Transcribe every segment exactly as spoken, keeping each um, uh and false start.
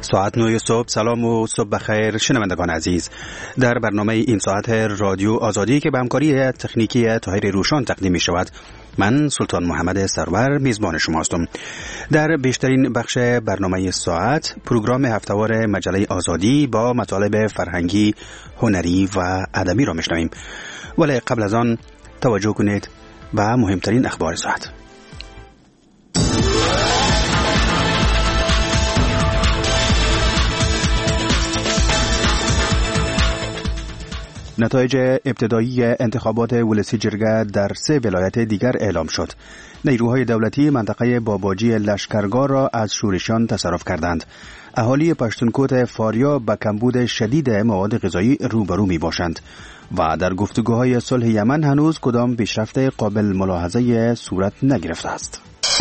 ساعت نه صبح. سلام و صبح بخیر شنوندگان عزیز. در برنامه این ساعت رادیو آزادی که به همکاری تکنیکی طاهر روشان تقدیم می شود، من سلطان محمد سرور میزبان شما هستم. در بیشترین بخش برنامه ساعت پروگرام هفته‌وار مجله آزادی با مطالب فرهنگی، هنری و ادبی را میشنویم. ولی قبل از آن توجه کنید به مهمترین اخبار ساعت. نتایج ابتدایی انتخابات ولسی جرگه در سه ولایت دیگر اعلام شد. نیروهای دولتی منطقه باباجی لشکرگاه را از شورشیان تصرف کردند. اهالی پشتونکوت فاریاب به کمبود شدید مواد غذایی روبرو می باشند و در گفتگوهای صلح یمن هنوز کدام پیشرفت قابل ملاحظه صورت نگرفته است.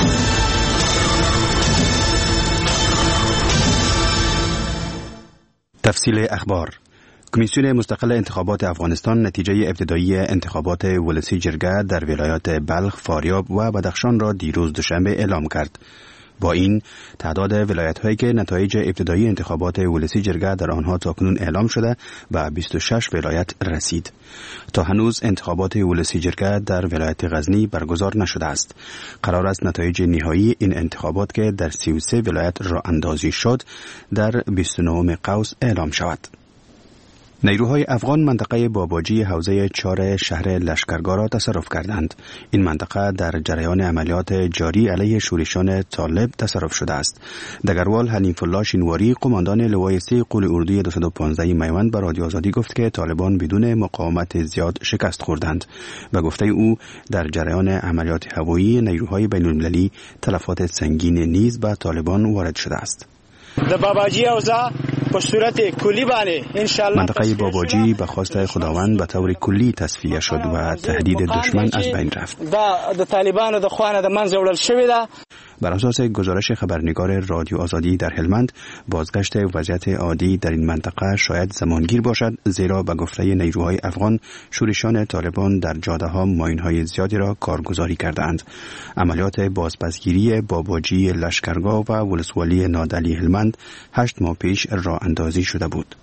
تفصیل اخبار. کمیسیون مستقل انتخابات افغانستان نتیجه ابتدایی انتخابات ولسی جرگه در ولایات بلخ، فاریاب و بدخشان را دیروز دوشنبه اعلام کرد. با این تعداد ولایت‌هایی که نتایج ابتدایی انتخابات ولسی جرگه در آنها تاکنون اعلام شده به بیست و شش ولایت رسید. تا هنوز انتخابات ولسی جرگه در ولایت غزنی برگزار نشده است. قرار است نتایج نهایی این انتخابات که در سی و سه ولایت راه اندازی شد در بیست و نه قوس اعلام شود. نیروهای افغان منطقه باباجی حوزه چهار شهر لشکرگاه را تصرف کردند. این منطقه در جریان عملیات جاری علیه شورشیان طالب تصرف شده است. دگروال حنیف الله شینواری قماندان لوای سه قول اردوی دویست و پانزده میوند به رادیو آزادی گفت که طالبان بدون مقاومت زیاد شکست خوردند. به گفته او در جریان عملیات هوایی نیروهای بین المللی تلفات سنگین نیز به طالبان وارد شده است. د باباجی اوزا په صورت کلی باندې ان شاء الله منطقه باباجی به خواست خداوند به طور کلی تصفیه شد و تهدید دشمن از بین رفت. دا د طالبانو د خوانه د منځ وړل شوی ده. بر اساس گزارش خبرنگار رادیو آزادی در هلمند، بازگشت وضعیت عادی در این منطقه شاید زمانگیر باشد، زیرا به گفته نیروهای افغان شورشیان طالبان در جاده‌ها ماین‌های زیادی را کارگزاری کردند. عملیات بازپسگیری باباجی لشکرگاه و ولسوالی نادعلی هلمند هشت ماه پیش راه اندازی شده بود.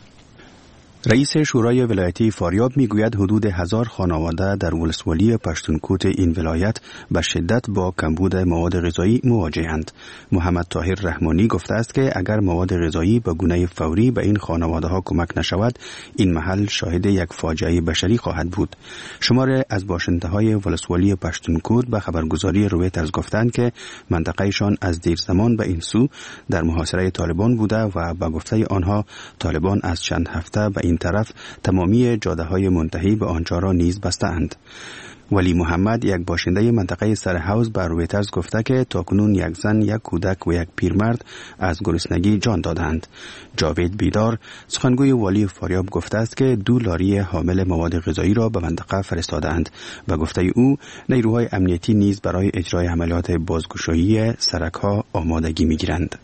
رئیس شورای ولایتی فاریاب میگوید حدود هزار خانواده در ولسوالی پشتونکوت این ولایت به شدت با کمبود مواد غذایی مواجهند. محمد طاهر رحمانی گفته است که اگر مواد غذایی به گونه فوری به این خانواده ها کمک نشود، این محل شاهد یک فاجعه بشری خواهد بود. شمار از باشنده های ولسوالی پشتونکوت به خبرگزاری رویترز گفتند که منطقهشان از دیر زمان به این سو در محاصره طالبان بوده و به گفته آنها طالبان از چند هفته به این طرف تمامی جاده های منتهی به آنجا را نیز بستند. ولی محمد، یک باشنده منطقه سرحوض، بر رویترز گفته که تاکنون یک زن، یک کودک و یک پیرمرد از گرسنگی جان دادند. جاوید بیدار، سخنگوی والی فاریاب، گفته است که دو لاری حامل مواد غذایی را به منطقه فرستادند و گفته او نیروهای امنیتی نیز برای اجرای عملیات بازگشایی سرک‌ها آمادگی می‌گیرند.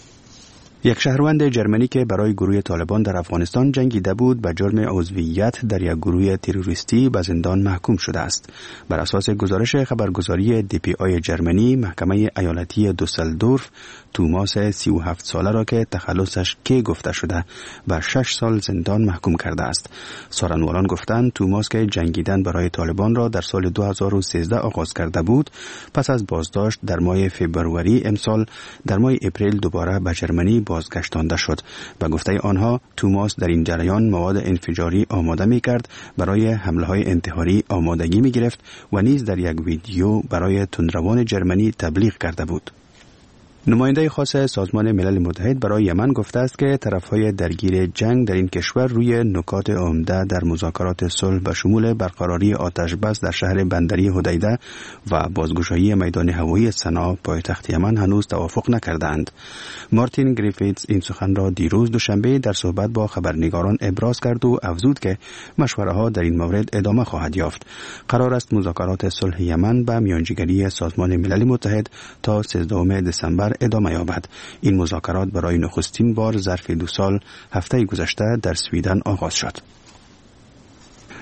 یک شهروند جرمنی که برای گروه طالبان در افغانستان جنگیده بود به جرم عضویت در یک گروه تروریستی به زندان محکوم شده است. بر اساس گزارش خبرگزاری دی پی آی جرمنی، محکمه ایالتی دوسلدورف توماس سی و هفت ساله را که تخلصش کی گفته شده به شش سال زندان محکوم کرده است. سخنوران گفتند توماس که جنگیدن برای طالبان را در سال دو هزار و سیزده آغاز کرده بود، پس از بازداشت در ماه فوریه امسال در ماه اپریل دوباره به جرمنی بازگشتانده شد. به گفته آنها توماس در این جریان مواد انفجاری آماده می کرد، برای حمله های انتحاری آمادگی می گرفت و نیز در یک ویدیو برای تندروان جرمنی تبلیغ کرده بود. نماینده خاص سازمان ملل متحد برای یمن گفته است که طرفهای درگیر جنگ در این کشور روی نکات عمده در مذاکرات صلح به شمول برقراری آتش بس در شهر بندری حدیده و بازگشایی میدان هوایی صنعا پایتخت یمن هنوز توافق نکردند. مارتین گریفیتز این سخن را دیروز دوشنبه در صحبت با خبرنگاران ابراز کرد و افزود که مشوره‌ها در این مورد ادامه خواهد یافت. قرار است مذاکرات صلح یمن به میانجیگری سازمان ملل متحد تا سیزدهم دسامبر ادامه یابد. این مذاکرات برای نخستین بار ظرف دو سال هفته گذشته در سویدن آغاز شد.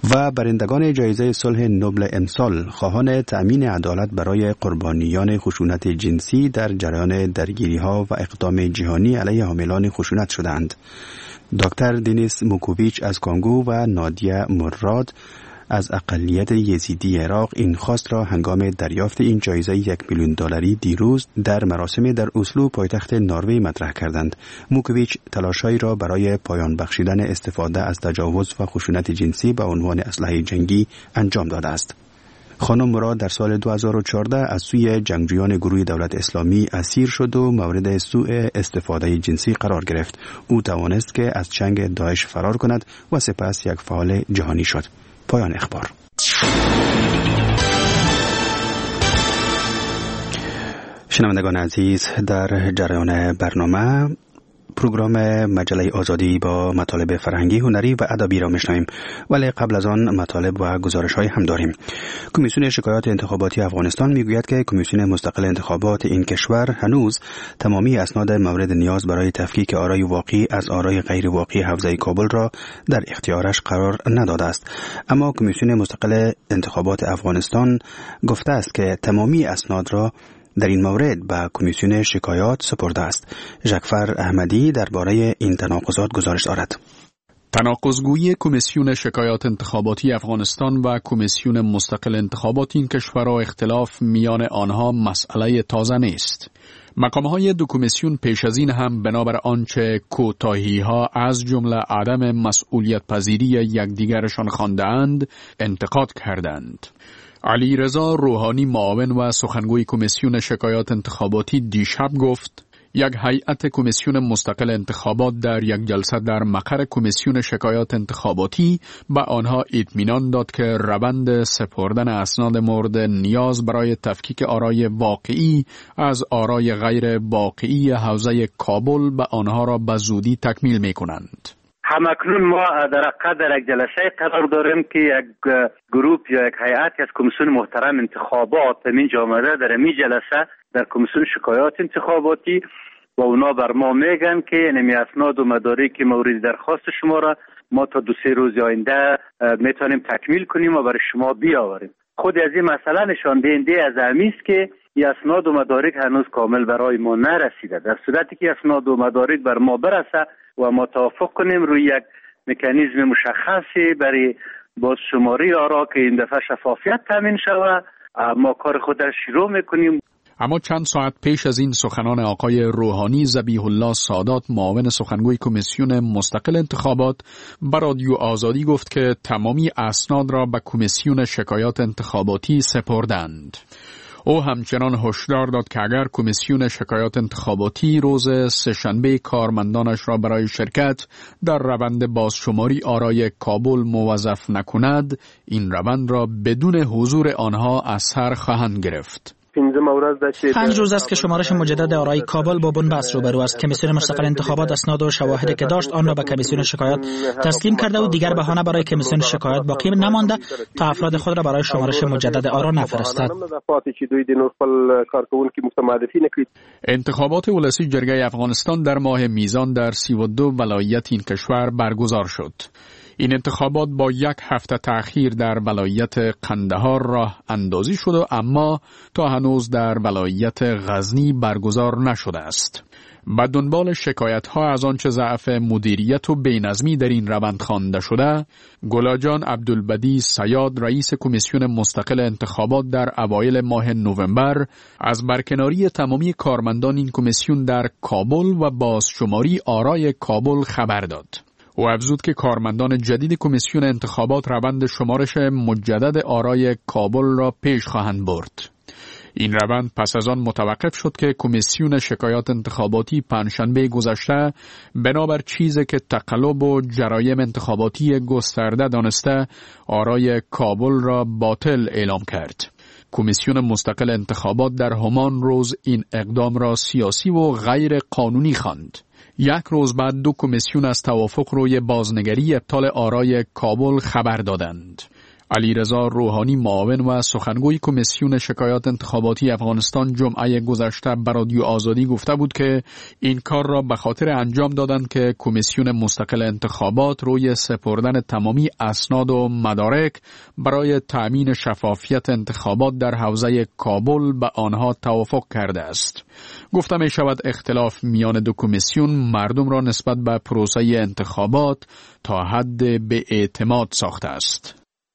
و برندگان جایزه صلح نوبل امسال خواهان تأمین عدالت برای قربانیان خشونت جنسی در جریان درگیری‌ها و اقدام جهانی علیه حاملان خشونت شدند. دکتر دنیس موکوویچ از کنگو و نادیا مراد از اقلیت یزیدی عراق این خواست را هنگام دریافت این جایزه یک میلیون دلاری دیروز در مراسم در اسلو پایتخت نروژ مطرح کردند. موکوویچ تلاش‌هایی را برای پایان بخشیدن استفاده از تجاوز و خشونت جنسی به عنوان اسلحه جنگی انجام داده است. خانم مراد در سال دو هزار و چهارده از سوی جنگجویان گروه دولت اسلامی اسیر شد و مورد سوء استفاده جنسی قرار گرفت. او توانست که از چنگ داعش فرار کند و سپس یک فعال جهانی شد. پایان اخبار. شنوندگان عزیز، در جریان برنامه پروگرام مجله آزادی با مطالب فرهنگی، هنری و ادبی را میشنویم، ولی قبل از آن مطالب و گزارش‌های هم داریم. کمیسیون شکایات انتخاباتی افغانستان میگوید که کمیسیون مستقل انتخابات این کشور هنوز تمامی اسناد مورد نیاز برای تفکیک آرای واقعی از آرای غیر واقعی حوزه کابل را در اختیارش قرار نداده است. اما کمیسیون مستقل انتخابات افغانستان گفته است که تمامی اسناد را در این مورد به کمیسیون شکایات سپرده است. ژکفر احمدی درباره این تناقضات گزارش دارد. تناقض‌گویی کمیسیون شکایات انتخاباتی افغانستان و کمیسیون مستقل انتخابات این کشور و اختلاف میان آنها مسئله تازه نیست. مقام‌های دو کمیسیون پیش از این هم بنابر آنچه کوتاهی‌ها از جمله عدم مسئولیت پذیری یکدیگرشان خوانده‌اند انتقاد کردند. علی رضا روحانی معاون و سخنگوی کمیسیون شکایات انتخاباتی دیشب گفت یک هیئت کمیسیون مستقل انتخابات در یک جلسه در مقر کمیسیون شکایات انتخاباتی به آنها اطمینان داد که روند سپردن اسناد مورد نیاز برای تفکیک آرای واقعی از آرای غیر واقعی حوزه کابل به آنها را به زودی تکمیل می کنند. همکنون ما در قدر یک جلسه قرار داریم که یک گروپ یا یک هیئت از کمیسیون محترم انتخابات من جامعه در این جلسه در کمیسیون شکایات انتخاباتی و اونا بر ما میگن که نمی اسناد و مدارک مورد درخواست شما را ما تا دو سه روز آینده میتونیم تکمیل کنیم و برای شما بیاوریم. خود از این مسئله نشان دهنده از همی است که این اسناد و مدارک هنوز کامل برای ما نرسیده. در صورتی که اسناد و مدارک بر ما برسه و ما توافق کنیم روی یک مکانیزم مشخصی برای بازشماری آرا که این دفعه شفافیت تامین شود، ما کار خود را شروع میکنیم. اما چند ساعت پیش از این سخنان آقای روحانی ذبیح الله سادات معاون سخنگوی کمیسیون مستقل انتخابات به رادیو آزادی گفت که تمامی اسناد را به کمیسیون شکایات انتخاباتی سپردند. او همچنان هشدار داد که اگر کمیسیون شکایات انتخاباتی روز سه‌شنبه کارمندانش را برای شرکت در روند بازشماری آرای کابل موظف نکند، این روند را بدون حضور آنها از سر خواهند گرفت. پنج روز است که شمارش مجدد آرای کابل با بنبست روبرو است. کمیسیون مستقل انتخابات اسناد و شواهدی که داشت آن را به کمیسیون شکایات تسلیم کرده و دیگر بهانه برای کمیسیون شکایات باقی نمانده تا افراد خود را برای شمارش مجدد آرا نفرستد. انتخابات ولسی جرگه افغانستان در ماه میزان در سی و دو ولایت این کشور برگزار شد. این انتخابات با یک هفته تأخیر در ولایت قندهار راه اندازی شد، اما تا هنوز در ولایت غزنی برگزار نشده است. به دنبال شکایت‌ها از آنچه ضعف مدیریت و بی‌نظمی در این روند خوانده شده، گلاجان عبدالبدی صیاد رئیس کمیسیون مستقل انتخابات در اوایل ماه نوامبر از برکناری تمامی کارمندان این کمیسیون در کابل و بازشماری آرای کابل خبر داد. او افزود که کارمندان جدید کمیسیون انتخابات روند شمارش مجدد آرای کابل را پیش خواهند برد. این روند پس از آن متوقف شد که کمیسیون شکایات انتخاباتی پنجشنبه گذشته بنابر چیزی که تقلب و جرایم انتخاباتی گسترده دانسته آرای کابل را باطل اعلام کرد. کمیسیون مستقل انتخابات در همان روز این اقدام را سیاسی و غیر قانونی خواند. یک روز بعد دو کمیسیون از توافق روی بازنگری ابطال آرای کابل خبر دادند. علیرضا روحانی معاون و سخنگوی کمیسیون شکایات انتخاباتی افغانستان جمعه گذشته به رادیو آزادی گفته بود که این کار را به خاطر انجام دادند که کمیسیون مستقل انتخابات روی سپردن تمامی اسناد و مدارک برای تأمین شفافیت انتخابات در حوزه کابل به آنها توافق کرده است. گفته می شود اختلاف میان دو کمیسیون مردم را نسبت به پروسه انتخابات تا حد به اعتماد ساخته است.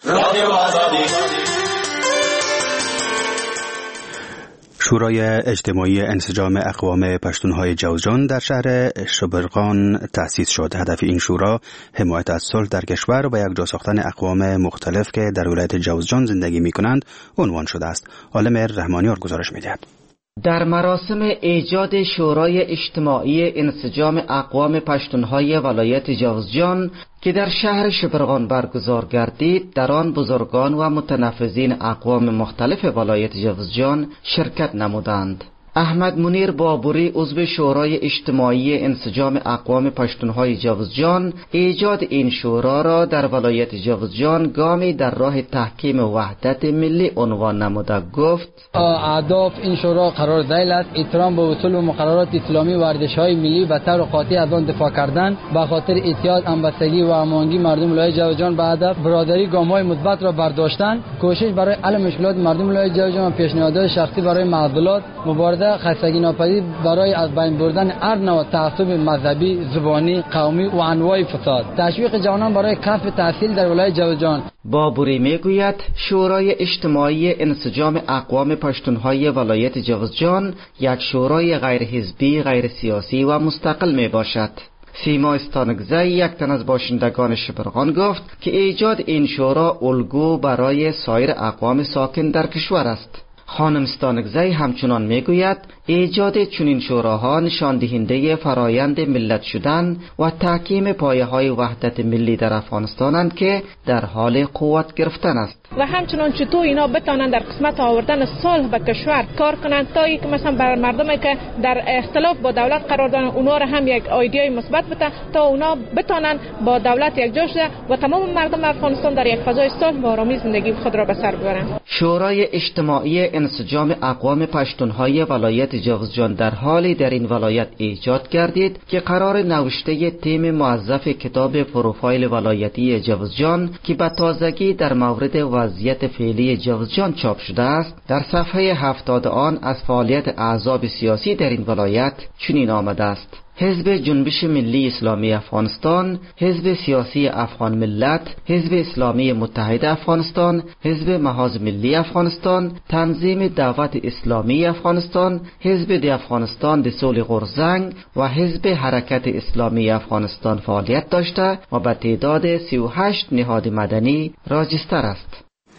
شورای اجتماعی انسجام اقوام پشتونهای جوزجان در شهر شبرغان تأسیس شد. هدف این شورا حمایت از صلح در کشور و یکجا ساختن اقوام مختلف که در ولایت جوزجان زندگی می کنند عنوان شده است. عالم رحمانیار گزارش می دهد. در مراسم ایجاد شورای اجتماعی انسجام اقوام پشتونهای ولایت جوزجان که در شهر شبرغان برگزار گردید، در آن بزرگان و متنفذین اقوام مختلف ولایت جوزجان شرکت نمودند. احمد منیر بابوری عضو شورای اجتماعی انسجام اقوام پشتونهای جوزجان ایجاد این شورا را در ولایت جوزجان گامی در راه تحکیم وحدت ملی عنوان نموده گفت: اهداف این شورا قرار ذیل است احترام به اصول و مقررات اسلامی و ارزش‌های ملی و طور قاطع از آن دفاع کردن، به خاطر اتحاد، همبستگی و هماهنگی مردم ولایت جوزجان به هدف برادری گام‌های مثبت را برداشتن، کوشش برای حل مشکلات مردم ولایت جوزجان و پیشنهادات شخصی برای معضلات، مبارزه خستگی ناپذیر برای از بین بردن هر نوع تعصب مذهبی، زبانی، قومی و انواع فساد، تشویق جوانان برای کسب تحصیل در ولایت جوزجان. بابوری میگوید شورای اجتماعی انسجام اقوام پشتونهای ولایت جوزجان یک شورای غیر حزبی، غیر سیاسی و مستقل می باشد. سیما استانگزی، یک تن از باشندگان شبرغان، گفت که ایجاد این شورا الگو برای سایر اقوام ساکن در کشور است. خانم استانگزی همچنان میگوید ایجاد چنین شوراها نشان دهنده فرایند ملت شدن و تحکیم پایه‌های وحدت ملی در افغانستانند که در حال قوت گرفتن است. و همچنان چطور اینا بتانند در قسمت آوردن صلح به کشور کار کنند تا یک مثلا بر مردمی که در اختلاف با دولت قرار دارن اونا را هم یک ایده مثبت بده تا اونا بتانند با دولت یکجا شده و تمام مردم افغانستان در یک فضای صلح و آرامی زندگی خود را به سر ببرند. شورای اجتماعی انسجام اقوام پشتونهای ولایت جوزجان در حالی در این ولایت ایجاد گردید که قرار نوشته تیم موظف کتاب پروفایل ولایتی جوزجان که به تازگی در مورد وضعیت فعلی جوزجان چاپ شده است، در صفحه هفتاد آن از فعالیت احزاب سیاسی در این ولایت چنین آمده است: حزب جنبش ملی اسلامی افغانستان، حزب سیاسی افغان ملت، حزب اسلامی متحد افغانستان، حزب محاذ ملی افغانستان، تنظیم دعوت اسلامی افغانستان، حزب دی افغانستان دی صلح غورزنگ و حزب حرکت اسلامی افغانستان فعالیت داشته و به تعداد سی و هشت نهاد مدنی راجستر است.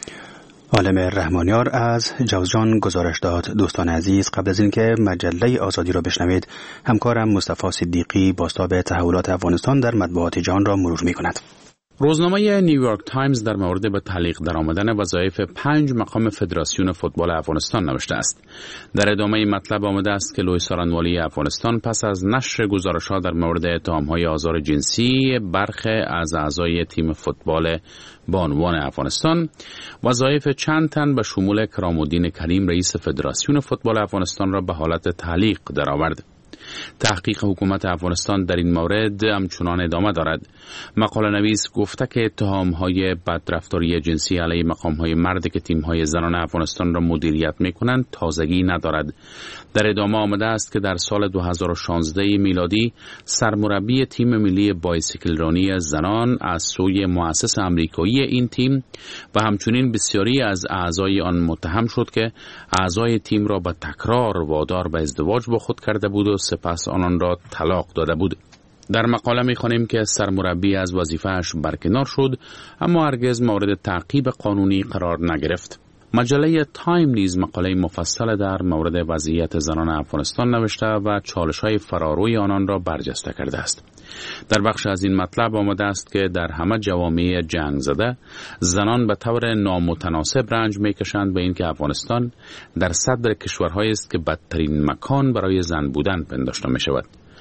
عالم رحمانیار از جوزجان گزارش داد. دوستان عزیز، قبل از اینکه مجله آزادی را بشنوید، همکارم مصطفی صدیقی بازتاب تحولات افغانستان در مطبوعات جهان را مرور می کند. روزنامه نیویورک تایمز در مورد به تعلیق درآمدن وظایف پنج مقام فدراسیون فوتبال افغانستان نوشته است. در ادامه مطلب آمده است که لوی سارنوالی افغانستان پس از نشر گزارش‌ها در مورد اتهام‌های آزار جنسی برخی از اعضای تیم فوتبال بانوان افغانستان، وظایف چند تن به شمول کرام‌الدین کریم رئیس فدراسیون فوتبال افغانستان را به حالت تعلیق درآورد. تحقیق حکومت افغانستان در این مورد همچنان ادامه دارد. مقاله نویس گفته که اتهام‌های بدرفتاری جنسی علیه مقام‌های مرد که تیم‌های زنان افغانستان را مدیریت می‌کنند تازگی ندارد. در ادامه آمده است که در سال دو هزار و شانزده میلادی سرمربی تیم ملی بایسیکلرانی زنان از سوی مؤسس آمریکایی این تیم و همچنین بسیاری از اعضای آن متهم شد که اعضای تیم را به تکرار وادار به ازدواج با خود کرده بود و سپس آنان را طلاق داده بود. در مقاله می‌خوانیم که سرمربی از وظیفه‌اش برکنار شد اما هرگز مورد تعقیب قانونی قرار نگرفت. مجله تایم نیز مقاله مفصل در مورد وضعیت زنان افغانستان نوشته و چالش‌های فراروی آنان را برجسته کرده است. در بخش از این مطلب آمده است که در همه جوامع جنگ زده زنان به طور نامتناسب رنج می‌کشند به اینکه افغانستان در صدر کشورهایی است که بدترین مکان برای زن بودن پنداشته می‌شود.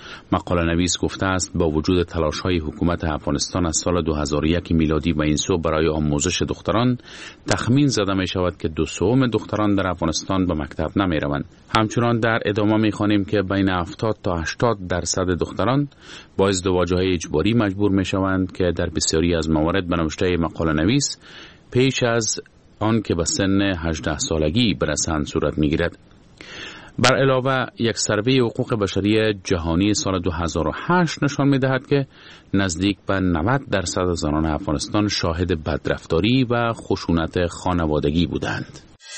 مقاله نویس گفته است با وجود تلاش‌های حکومت افغانستان از سال دو هزار و یک میلادی و این سو برای آموزش دختران، تخمین زده می شود که دو سوم دختران در افغانستان به مکتب نمی روند. همچنان در ادامه می خوانیم که بین هفتاد تا هشتاد درصد دختران با ازدواج‌های اجباری مجبور می شوند که در بسیاری از موارد به نوشته مقاله نویس پیش از آن که به سن هجده سالگی برسند صورت می گیرد. بر علاوه یک سروی حقوق بشری جهانی سال دو هزار و هشت نشان می دهد که نزدیک به نود درصد زنان افغانستان شاهد بدرفتاری و خشونت خانوادگی بودند.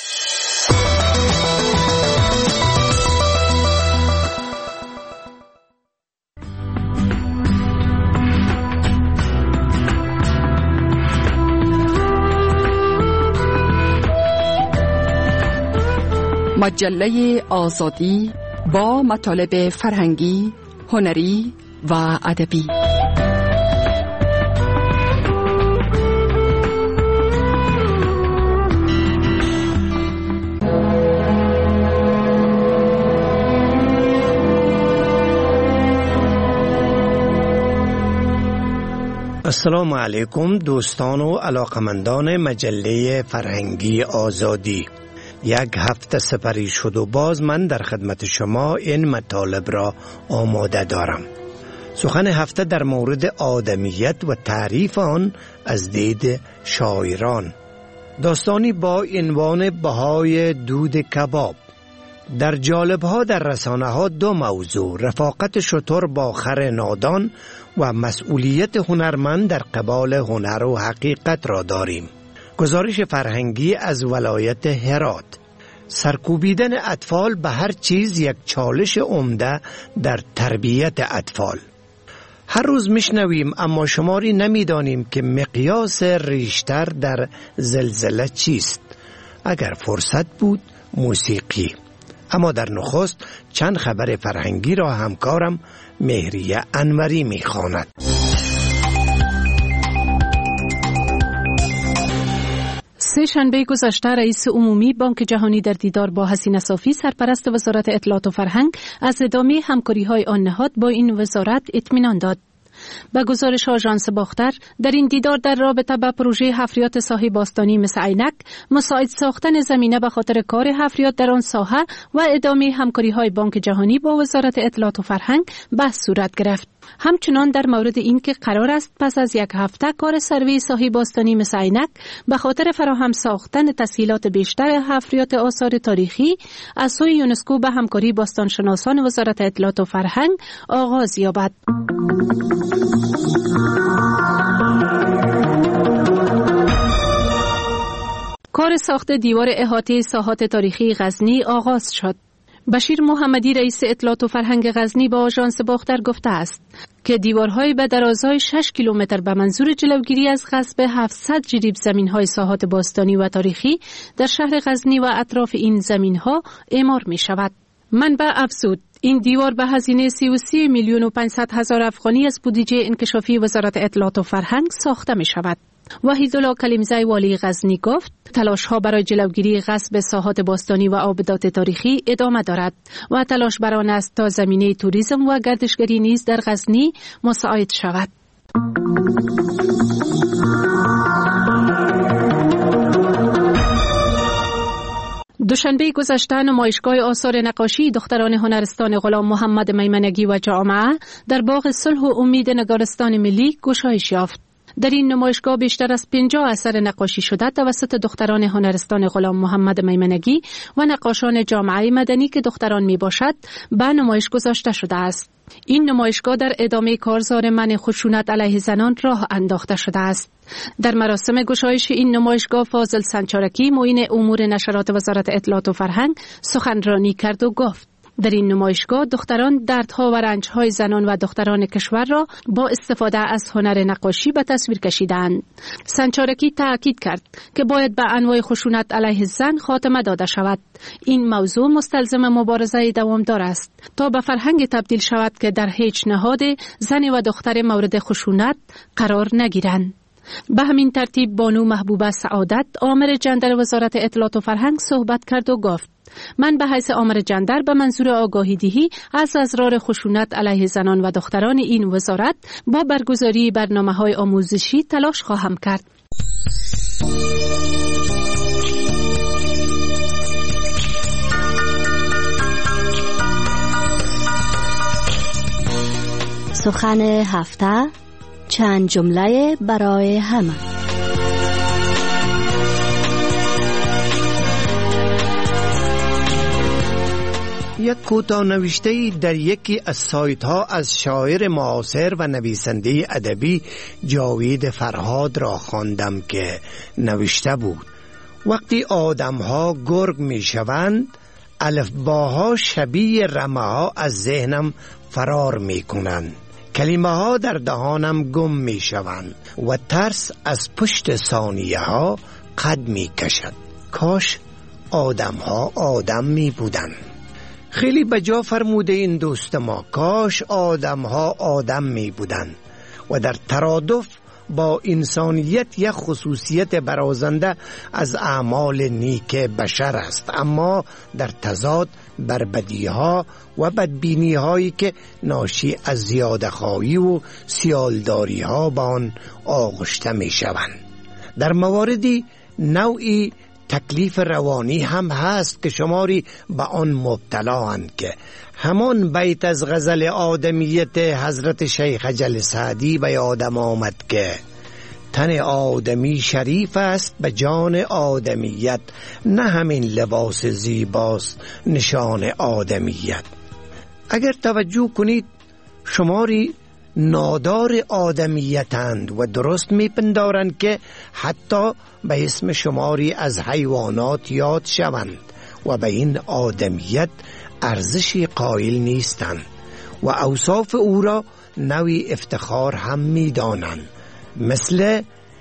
مجله آزادی با مطالب فرهنگی، هنری و ادبی. السلام علیکم دوستان و علاقمندان مجله فرهنگی آزادی. یک هفته سپری شد و باز من در خدمت شما این مطالب را آماده دارم. سخن هفته در مورد آدمیت و تعریف آن از دید شاعران. داستانی با عنوان بهای دود کباب. در جالبها در رسانه ها دو موضوع، رفاقت شتر با خر نادان و مسئولیت هنرمند در قبال هنر و حقیقت را داریم. گزارش فرهنگی از ولایت هرات. سرکوبیدن اطفال به هر چیز یک چالش عمده در تربیت اطفال. هر روز میشنویم اما شماری نمیدانیم که مقیاس ریشتر در زلزله چیست. اگر فرصت بود موسیقی. اما در نخست چند خبر فرهنگی را همکارم مهریه انوری میخواند. سه شنبه گذشته رئیس عمومی بانک جهانی در دیدار با حسینه صافی سرپرست وزارت اطلاعات و فرهنگ از ادامه همکاری‌های آن نهاد با این وزارت اطمینان داد. به گزارش آژانس باختر، در این دیدار در رابطه با پروژه حفریات ساحه باستانی مثل عینک، مساعد ساختن زمینه به خاطر کار حفریات در آن ساحه و ادامه همکاری‌های بانک جهانی با وزارت اطلاعات و فرهنگ بحث صورت گرفت. همچنان در مورد این که قرار است پس از یک هفته کار سروی ساحه باستانی مثل عینک به خاطر فراهم ساختن تسهیلات بیشتر حفریات آثار تاریخی از سوی یونسکو به همکاری باستانشناسان وزارت اطلاعات و فرهنگ آغاز یابد. کار ساخت دیوار احاطه ساحات تاریخی غزنی آغاز شد. بشیر محمدی رئیس اطلاعات و فرهنگ غزنی با آژانس باختر گفته است که دیوارهای به درازای شش کیلومتر به منظور جلوگیری از غصب هفتصد جریب زمین‌های ساحات باستانی و تاریخی در شهر غزنی و اطراف این زمین‌ها اعمار می‌شود. منبع افزود این دیوار به هزینه سی و سه میلیون و پانصد هزار افغانی از بودجه انکشافی وزارت اطلاعات و فرهنگ ساخته می‌شود. وحیدالله کلیمزی والی غزنی گفت تلاش‌ها برای جلوگیری غصب ساحات باستانی و آبدات تاریخی ادامه دارد و تلاش بر آن است تا زمینه توریسم و گردشگری نیز در غزنی مساعد شود. دوشنبه گذشته نمایشگاه آثار نقاشی دختران هنرستان غلام محمد میمنگی و جامعه در باغ صلح و امید نگارستان ملی گشایش یافت. در این نمایشگاه بیشتر از پنجاه اثر نقاشی شده توسط دختران هنرستان غلام محمد میمنگی و نقاشان جامعه مدنی که دختران می باشد به نمایش گذاشته شده است. این نمایشگاه در ادامه کارزار منع خشونت علیه زنان راه انداخته شده است. در مراسم گشایش این نمایشگاه فاضل سنچارکی معین امور نشرات وزارت اطلاعات و فرهنگ سخنرانی کرد و گفت در این نمایشگاه دختران دردها و رنجهای زنان و دختران کشور را با استفاده از هنر نقاشی به تصویر کشیدند. سنچارکی تاکید کرد که باید به انواع خشونت علیه زن خاتمه داده شود. این موضوع مستلزم مبارزه دوامدار است تا به فرهنگ تبدیل شود که در هیچ نهاد زن و دختر مورد خشونت قرار نگیرند. به همین ترتیب بانو محبوبه سعادت آمر جندر وزارت اطلاعات و فرهنگ صحبت کرد و گفت من به حیث آمر جندر به منظور آگاهی دهی از اضرار خشونت علیه زنان و دختران این وزارت با برگزاری برنامه‌های آموزشی تلاش خواهم کرد. سخن هفته، چند جمله برای همه. یک کوتاه نوشته در یکی از سایت ها از شاعر معاصر و نویسنده ادبی جاوید فرهاد را خواندم که نوشته بود: وقتی آدم ها گرگ می شوند، الفباها شبیه رمه ها از ذهنم فرار می کنند، کلمه ها در دهانم گم می شوند و ترس از پشت ثانیه ها قد می کشد. کاش آدم ها آدم می بودند. خیلی بجا فرموده این دوست ما، کاش آدم ها آدم می بودند و در ترادف با انسانیت یک خصوصیت برازنده از اعمال نیک بشر است، اما در تضاد بر بدیها و بدبینی هایی که ناشی از زیاده خواهی و سیالداری ها با آن آغشته می شوند. در مواردی نوعی تکلیف روانی هم هست که شماری به آن مبتلااند که همان بیت از غزل آدمیت حضرت شیخ جل سعدی به یادم آمد که تن آدمی شریف است به جان آدمیت، نه همین لباس زیباست نشان آدمیت. اگر توجه کنید شماری نادار آدمیتند و درست میپندارند که حتی به اسم شماری از حیوانات یاد شوند و به این آدمیت ارزشی قائل نیستند و اوصاف او را نوعی افتخار هم میدانند، مثل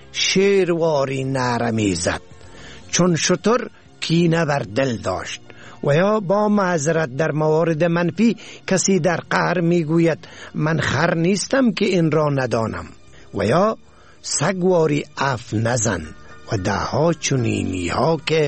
شیرواری نرمیزد چون شتر کینه بر دل داشت، و یا با معذرت در موارد منفی کسی در قهر میگوید من خر نیستم که این را ندانم، و یا سگواری اف نزن و دهها چنینی ها که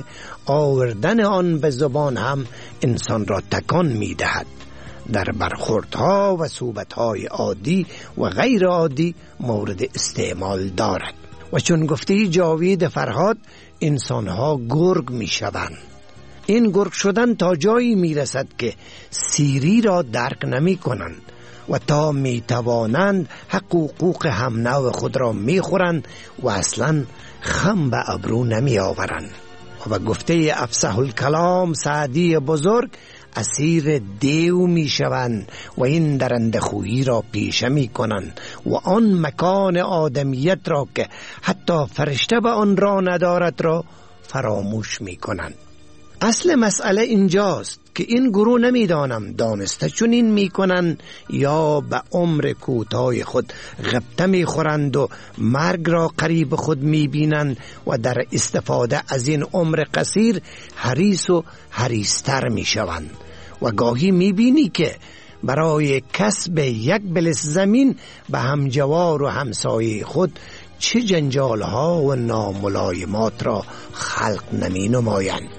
آوردن آن به زبان هم انسان را تکان میدهد. در برخوردها و صحبتهای عادی و غیر عادی مورد استعمال دارد و چون گفته جاوید فرهاد انسانها گرگ می شوند. این گرگ شدن تا جایی می رسد که سیری را درک نمی کنند و تا می توانند حق و حقوق هم نوع خود را می خورند و اصلا خم به ابرو نمی آورند. و گفته افصح الکلام سعدی بزرگ اسیر دیو می شوند و این درنده خویی را پیشه می کنند و آن مکان آدمیت را که حتی فرشته به آن را ندارد را فراموش می کنند. اصل مسئله اینجاست که این گروه نمیدانم دانسته چنین میکنند یا به عمر کوتاه خود غبطه میخورند و مرگ را قریب خود میبینند و در استفاده از این عمر قصیر حریص و حریصتر میشوند و گاهی میبینی که برای کسب یک بلس زمین به همجوار و همسایه خود چه جنجالها و ناملایمات را خلق نمی نمایند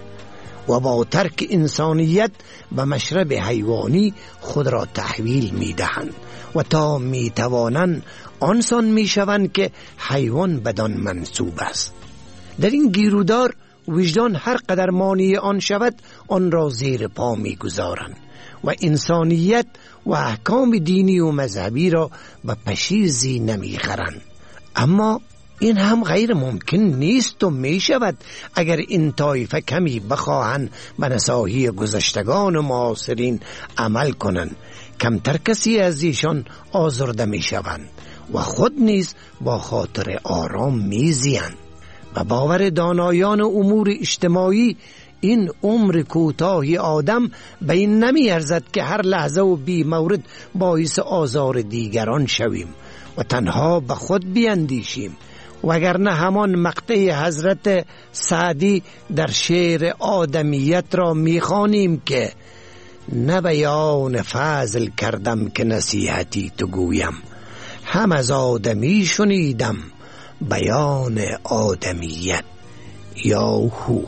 و با ترک انسانیت و مشرب حیوانی خود را تحویل می دهند و تا می توانند آنسان می شوند که حیوان بدان منسوب است. در این گیرودار وجدان هر قدر مانی آن شود آن را زیر پا می گذارند و انسانیت و احکام دینی و مذهبی را به پشیزی نمی خرند. اما این هم غیر ممکن نیست و می شود اگر این طایفه کمی بخواهند به نصاحی گذشتگان و معاصرین عمل کنند. کمتر کسی از ایشان آزرده می شوند و خود نیز با خاطر آرام می زیند. و باور دانایان امور اجتماعی این عمر کوتاهی آدم به این نمی ارزد که هر لحظه و بی مورد باعث آزار دیگران شویم و تنها به خود بیندیشیم. وگرنه همان مقطع حضرت سعدی در شعر آدمیت را میخوانیم که نه بیان فضل کردم که نصیحتی تو گویم، هم از آدمی شنیدم بیان آدمیت. یاهو.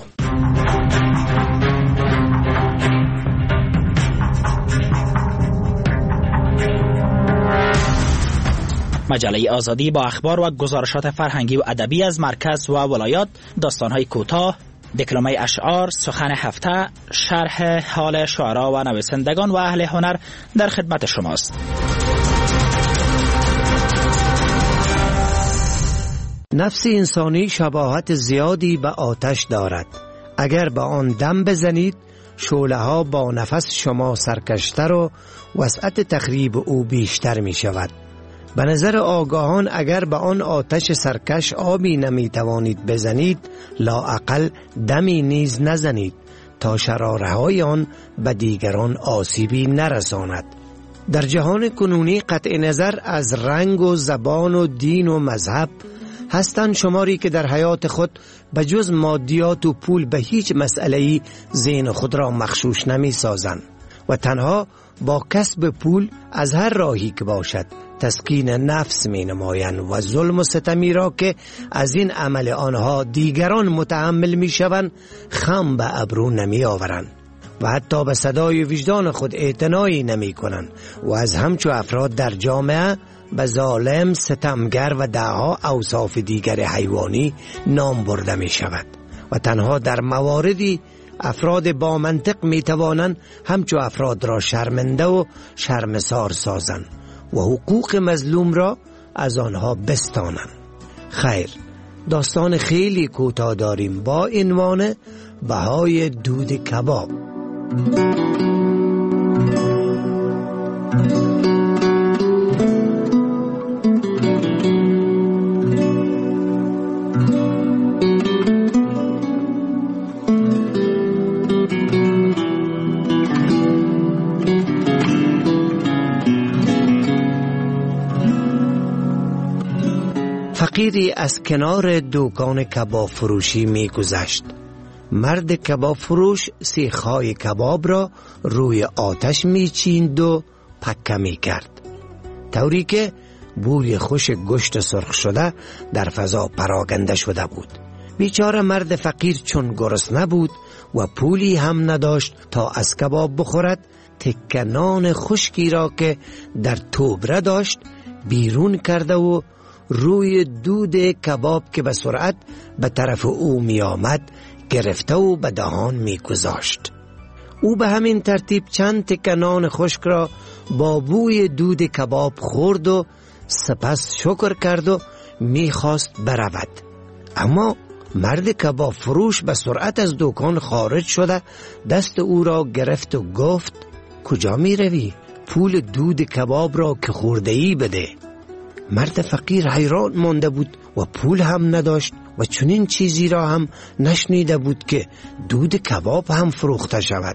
مجله آزادی با اخبار و گزارشات فرهنگی و ادبی از مرکز و ولایات، داستان‌های کوتاه، دکلمه اشعار، سخن هفته، شرح حال شعرا و نویسندگان و اهل هنر در خدمت شماست. نفس انسانی شباهت زیادی به آتش دارد. اگر به آن دم بزنید، شعله ها با نفس شما سرکشتر و وسعت تخریب او بیشتر می شود. به نظر آگاهان اگر به آن آتش سرکش آبی نمی توانید بزنید، لااقل دمی نیز نزنید تا شراره های آن به دیگران آسیبی نرساند. در جهان کنونی قطع نظر از رنگ و زبان و دین و مذهب هستند شماری که در حیات خود به جز مادیات و پول به هیچ مسئله‌ای ذهن خود را مغشوش نمی سازند و تنها با کسب پول از هر راهی که باشد تسکین نفس می نمایند و ظلم و ستمی را که از این عمل آنها دیگران متحمل می شوند خم به ابرو نمی آورند و حتی به صدای وجدان خود اعتنایی نمی کنند و از همچو افراد در جامعه به ظالم، ستمگر و دهها اوصاف دیگر حیوانی نام برده می شود و تنها در مواردی افراد با منطق می توانند همچو افراد را شرمنده و شرمسار سازند و حقوق مظلوم را از آنها بستانند. خیر، داستان خیلی کوتاه داریم با عنوان بهای دود کباب. فقیری از کنار دکان کباب فروشی می گذشت. مرد کباب فروش سیخ‌های کباب را روی آتش می چیند و پکه می کرد، طوری که بوی خوش گوشت سرخ شده در فضا پراگنده شده بود. بیچاره مرد فقیر چون گرسنه بود و پولی هم نداشت تا از کباب بخورد، تکه نان خشکی را که در توبره داشت بیرون کرده و روی دود کباب که به سرعت به طرف او می آمد گرفته و به دهان می گذاشت. او به همین ترتیب چند تکه نان خشک را با بوی دود کباب خورد و سپس شکر کرد و می خواست برود. اما مرد کباب فروش به سرعت از دکان خارج شده دست او را گرفت و گفت: کجا می روی؟ پول دود کباب را که خورده ای بده. مرد فقیر حیران مانده بود و پول هم نداشت و چنین چیزی را هم نشنیده بود که دود کباب هم فروخته شود.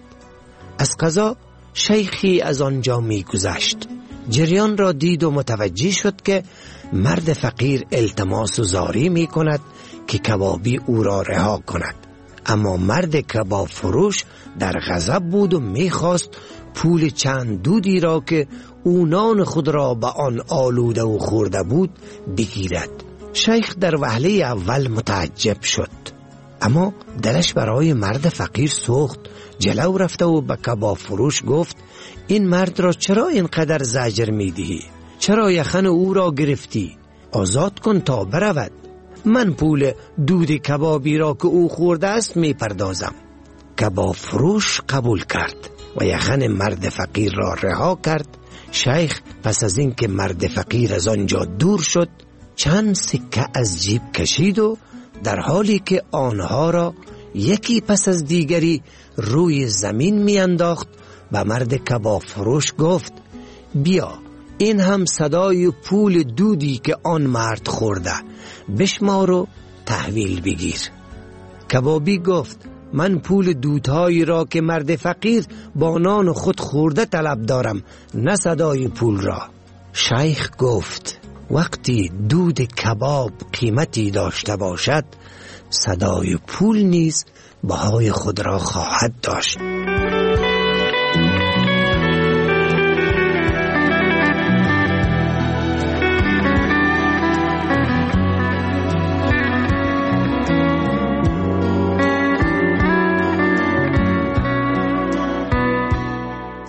از قضا شیخی از آنجا می گذشت. جریان را دید و متوجه شد که مرد فقیر التماس و زاری می کند که کبابی او را رها کند. اما مرد کباب فروش در غضب بود و می خواست پول چند دودی را که او نان خود را به آن آلوده و خورده بود بگیرد. شیخ در وهله اول متعجب شد، اما دلش برای مرد فقیر سوخت. جلو رفته و به کباب فروش گفت: این مرد را چرا اینقدر زجر می دهی؟ چرا یخن او را گرفتی؟ آزاد کن تا برود. من پول دود کبابی را که او خورده است می پردازم. کباب فروش قبول کرد و یخن مرد فقیر را رها کرد. شیخ پس از این که مرد فقیر از آنجا دور شد چند سکه از جیب کشید و در حالی که آنها را یکی پس از دیگری روی زمین می انداخت و مرد کباب فروش گفت: بیا، این هم صدای پول دودی که آن مرد خورده، بشمار و تحویل بگیر. کبابی گفت: من پول دودهایی را که مرد فقیر با نان خود خورده طلب دارم، نه صدای پول را. شیخ گفت: وقتی دود کباب قیمتی داشته باشد، صدای پول نیز بهای خود را خواهد داشت.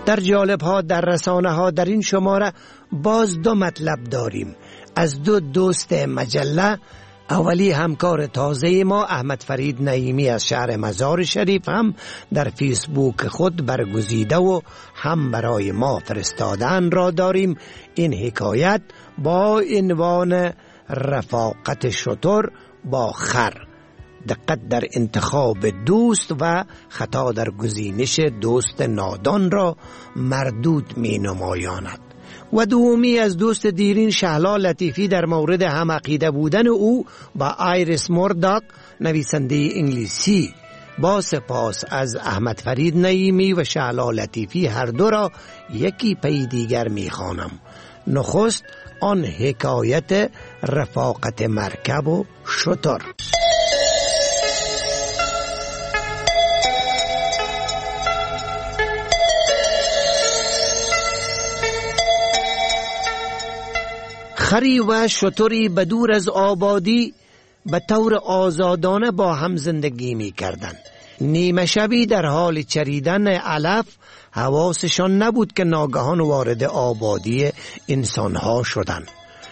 در جالب ها در رسانه ها در این شماره باز دو مطلب داریم از دو دوست مجله. اولی همکار تازه ما احمد فرید نعیمی از شهر مزار شریف هم در فیسبوک خود برگزیده و هم برای ما فرستادن را داریم. این حکایت با عنوان رفاقت شتر با خر، دقت در انتخاب دوست و خطا در گزینش دوست نادان را مردود می نمایاند. و دومی از دوست دیرین شهلا لطیفی در مورد هم عقیده بودن او با آیریس مورداک نویسنده انگلیسی. با سپاس از احمد فرید نعیمی و شهلا لطیفی هر دو را یکی پی دیگر می خوانم. نخست آن حکایت رفاقت مرکب و شتر. خری و شتری بدور از آبادی به طور آزادانه با هم زندگی می کردند. نیمه شبی در حال چریدن علف حواسشان نبود که ناگهان وارد آبادی انسانها شدند.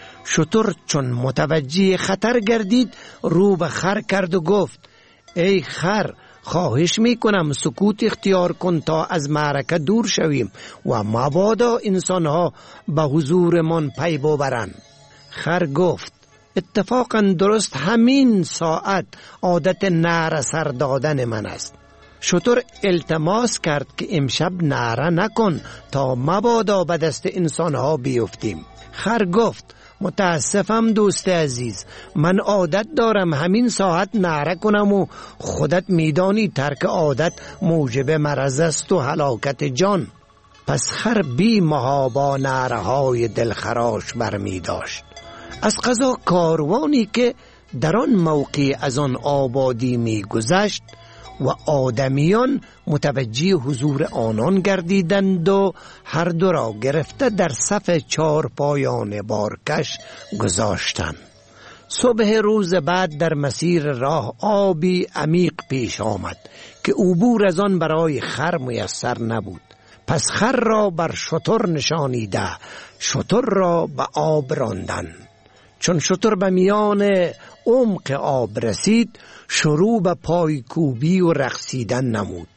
شتر چون متوجه خطر گردید رو به خر کرد و گفت ای خر، خواهش می کنم سکوت اختیار کن تا از معرکه دور شویم و مبادا انسانها به حضور من پی ببرند. خر گفت اتفاقا درست همین ساعت عادت نعره سر دادن من است. شتر التماس کرد که امشب نعره نکن تا مبادا به دست انسانها بیفتیم. خر گفت متاسفم دوست عزیز، من عادت دارم همین ساعت نعره کنم و خودت میدانی ترک عادت موجب مرض است و هلاکت جان. پس خر بی محابا نعره های دلخراش برمی داشت. از قضا کاروانی که در آن موقع از آن آبادی می گذشت و آدمیان متوجه حضور آنان گردیدند و هر دو را گرفته در صف چار پایان بارکش گذاشتند. صبح روز بعد در مسیر راه آبی عمیق پیش آمد که عبور از آن برای خر میسر نبود. پس خر را بر شتر نشانیده شتر را به آب راندند. چون شتر به میان عمق آب رسید شروع به پایکوبی و رقصیدن نمود.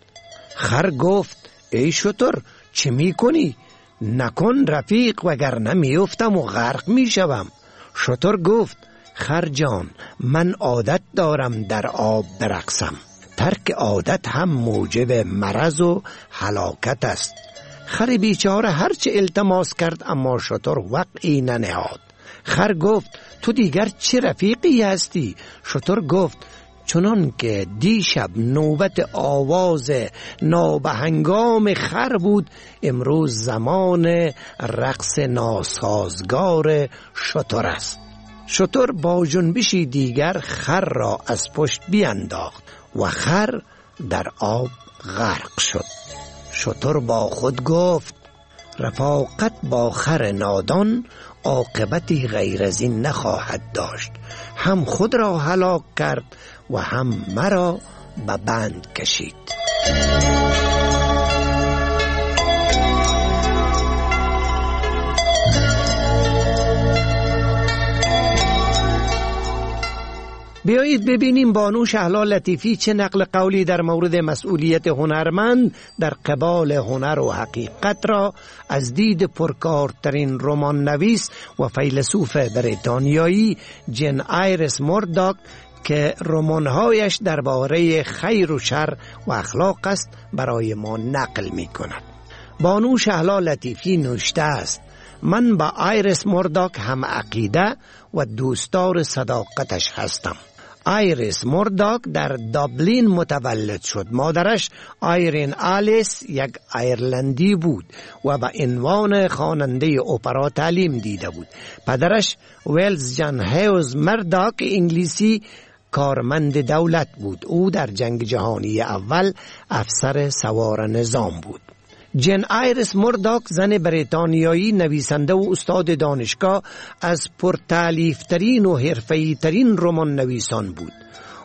خر گفت ای شتر چه می کنی؟ نکن رفیق وگرنه می افتم و غرق می شوم. شتر گفت خر جان، من عادت دارم در آب برقصم. ترک عادت هم موجب مرض و هلاکت است. خر بیچاره هرچه التماس کرد اما شتر وقعی ننهاد. خر گفت تو دیگر چه رفیقی هستی؟ شتر گفت چنان که دیشب نوبت آواز نابهنگام خر بود، امروز زمان رقص ناسازگار شتر است. شتر با جنبشی دیگر خر را از پشت بیانداخت و خر در آب غرق شد. شتر با خود گفت رفاقت با خر نادان عاقبتی غیر از این نخواهد داشت، هم خود را هلاک کرد و هم مرا به بند کشید. بیایید ببینیم بانو شهلا لطیفی چه نقل قولی در مورد مسئولیت هنرمند در قبال هنر و حقیقت را از دید پرکارترین رمان نویس و فیلسوف بریتانیایی جن آیریس مورداک که رمانهایش درباره خیر و شر و اخلاق است برای ما نقل می کند. بانو شهلا لطیفی نوشته است من با آیریس مورداک هم عقیده و دوستدار صداقتش هستم. آیریس مورداک در دابلین متولد شد. مادرش آیرین آلیس یک ایرلندی بود و به عنوان خواننده اپرا تعلیم دیده بود. پدرش ویلز جان هیوز مورداک انگلیسی کارمند دولت بود. او در جنگ جهانی اول افسر سوار نظام بود. جن آیریس مورداک زن بریتانیایی نویسنده و استاد دانشگاه از پرتالیفترین و حرفه‌ای ترین رمان نویسان بود.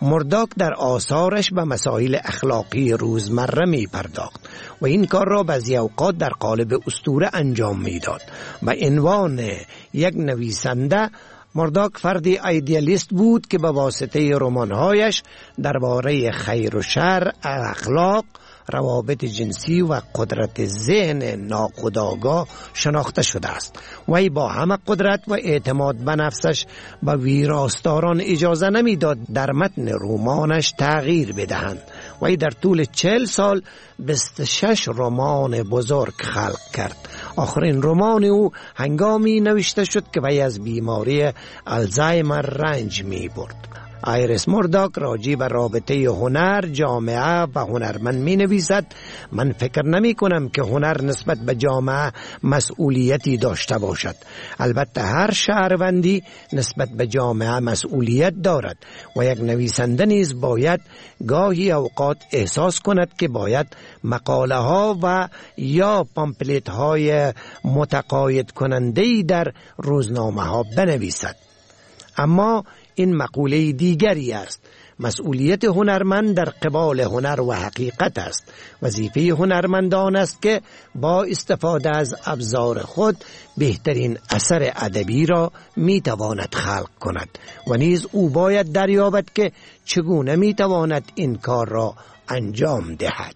مرداک در آثارش به مسائل اخلاقی روزمره می پرداخت و این کار را بعضی اوقات در قالب اسطوره انجام میداد. به عنوان یک نویسنده مرداک فردی ایدئالیست بود که به واسطه رمان‌هایش درباره خیر و شر، اخلاق، روابط جنسی و قدرت ذهن ناخودآگاه شناخته شده است. وی با همه قدرت و اعتماد به نفسش به ویراستاران اجازه نمیداد در متن رمانش تغییر بدهند. وی در طول چهل سال بیست و شش رمان بزرگ خلق کرد. آخرین رمان او هنگامی نوشته شد که وی از بیماری الزایمر رنج می برد. آیرس مرداک راجع به رابطه هنر، جامعه و هنرمند می نویسد: من فکر نمی کنم که هنر نسبت به جامعه مسئولیتی داشته باشد. البته هر شهروندی نسبت به جامعه مسئولیت دارد و یک نویسنده نیز باید گاهی اوقات احساس کند که باید مقاله ها و یا پامپلیت های متقاعد کننده در روزنامه ها بنویسد. اما این مقوله دیگری است. مسئولیت هنرمند در قبال هنر و حقیقت است. وظیفه هنرمندان است که با استفاده از ابزار خود بهترین اثر ادبی را می تواند خلق کند و نیز او باید دریابد که چگونه می تواند این کار را انجام دهد.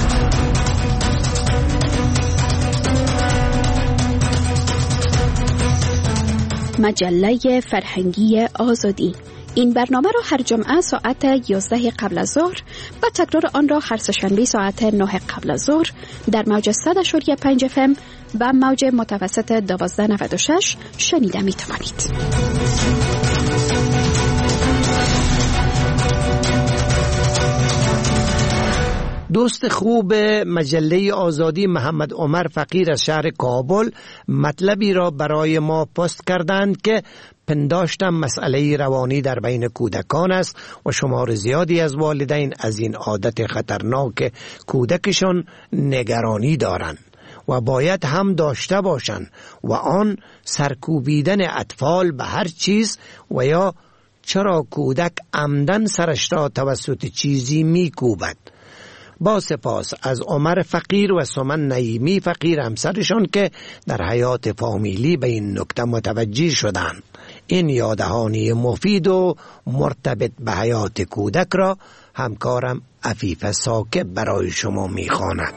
مجله فرهنگی آزادی. این برنامه را هر جمعه ساعت یازده قبل از ظهر و تکرار آن را هر سه‌شنبه ساعت نه قبل از ظهر در موج صد و پنج اف ام و موج متوسط دوازده نود و شش شنیده می توانید. دوست خوب مجله آزادی محمد عمر فقیر از شهر کابل مطلبی را برای ما پست کردند که پنداشتم مسئله روانی در بین کودکان است و شمار زیادی از والدین از این عادت خطرناک کودکشان نگرانی دارند و باید هم داشته باشند و آن سرکوبیدن اطفال به هر چیز و یا چرا کودک عمدن سرش را توسط چیزی میکوبد. با سپاس از عمر فقیر و سمن نعیمی فقیر همسرشان که در حیات فامیلی به این نکته متوجه شدند. این یادهانی مفید و مرتبط به حیات کودک را همکارم عفیف ساکب برای شما میخواند.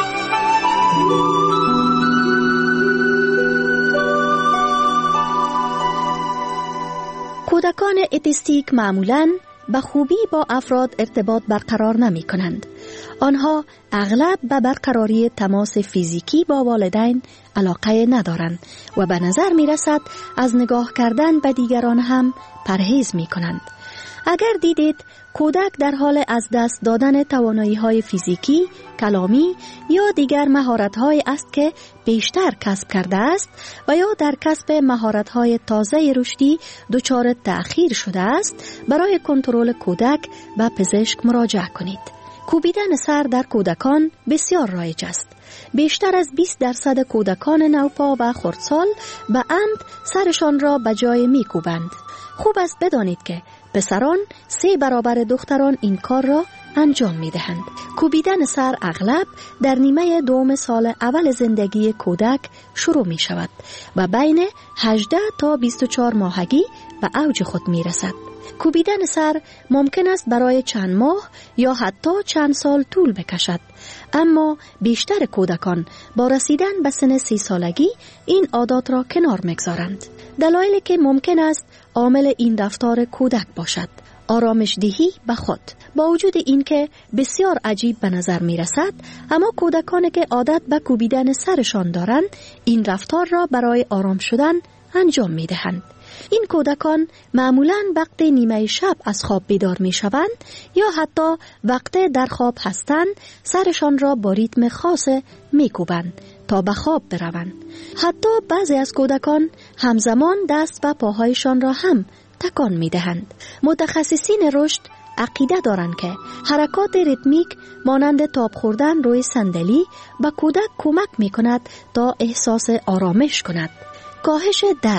کودکان اتیستیک معمولاً به خوبی با افراد ارتباط برقرار نمی کنند. آنها اغلب به برقراری تماس فیزیکی با والدین علاقه ندارند و به نظر می رسد از نگاه کردن به دیگران هم پرهیز می کنند. اگر دیدید کودک در حال از دست دادن توانایی‌های فیزیکی، کلامی یا دیگر مهارت‌های است که بیشتر کسب کرده است و یا در کسب مهارت‌های تازه رشدی دچار تأخیر شده است، برای کنترل کودک به پزشک مراجعه کنید. کوبیدن سر در کودکان بسیار رایج است. بیشتر از بیست درصد کودکان نوپا و خردسال به عمد سرشان را به جای می کوبند. خوب است بدانید که پسران سه برابر دختران این کار را انجام می دهند. کوبیدن سر اغلب در نیمه دوم سال اول زندگی کودک شروع می شود و بین هجده تا بیست و چهار ماهگی به اوج خود می رسد. کوبیدن سر ممکن است برای چند ماه یا حتی چند سال طول بکشد، اما بیشتر کودکان با رسیدن به سن سی سالگی این عادات را کنار می‌گذارند. دلایلی که ممکن است عامل این رفتار کودک باشد: آرامش دهی به خود. با وجود اینکه بسیار عجیب به نظر می رسد، اما کودکانی که عادت به کوبیدن سرشان دارند این رفتار را برای آرام شدن انجام می دهند. این کودکان معمولاً وقت نیمه شب از خواب بیدار می شوند یا حتی وقت در خواب هستند سرشان را با ریتم خاص می کوبند تا به خواب بروند. حتی بعضی از کودکان همزمان دست و پاهایشان را هم تکان می دهند. متخصصین رشد عقیده دارند که حرکات ریتمیک مانند تاب خوردن روی صندلی به کودک کمک می کند تا احساس آرامش کند. کاهش درد.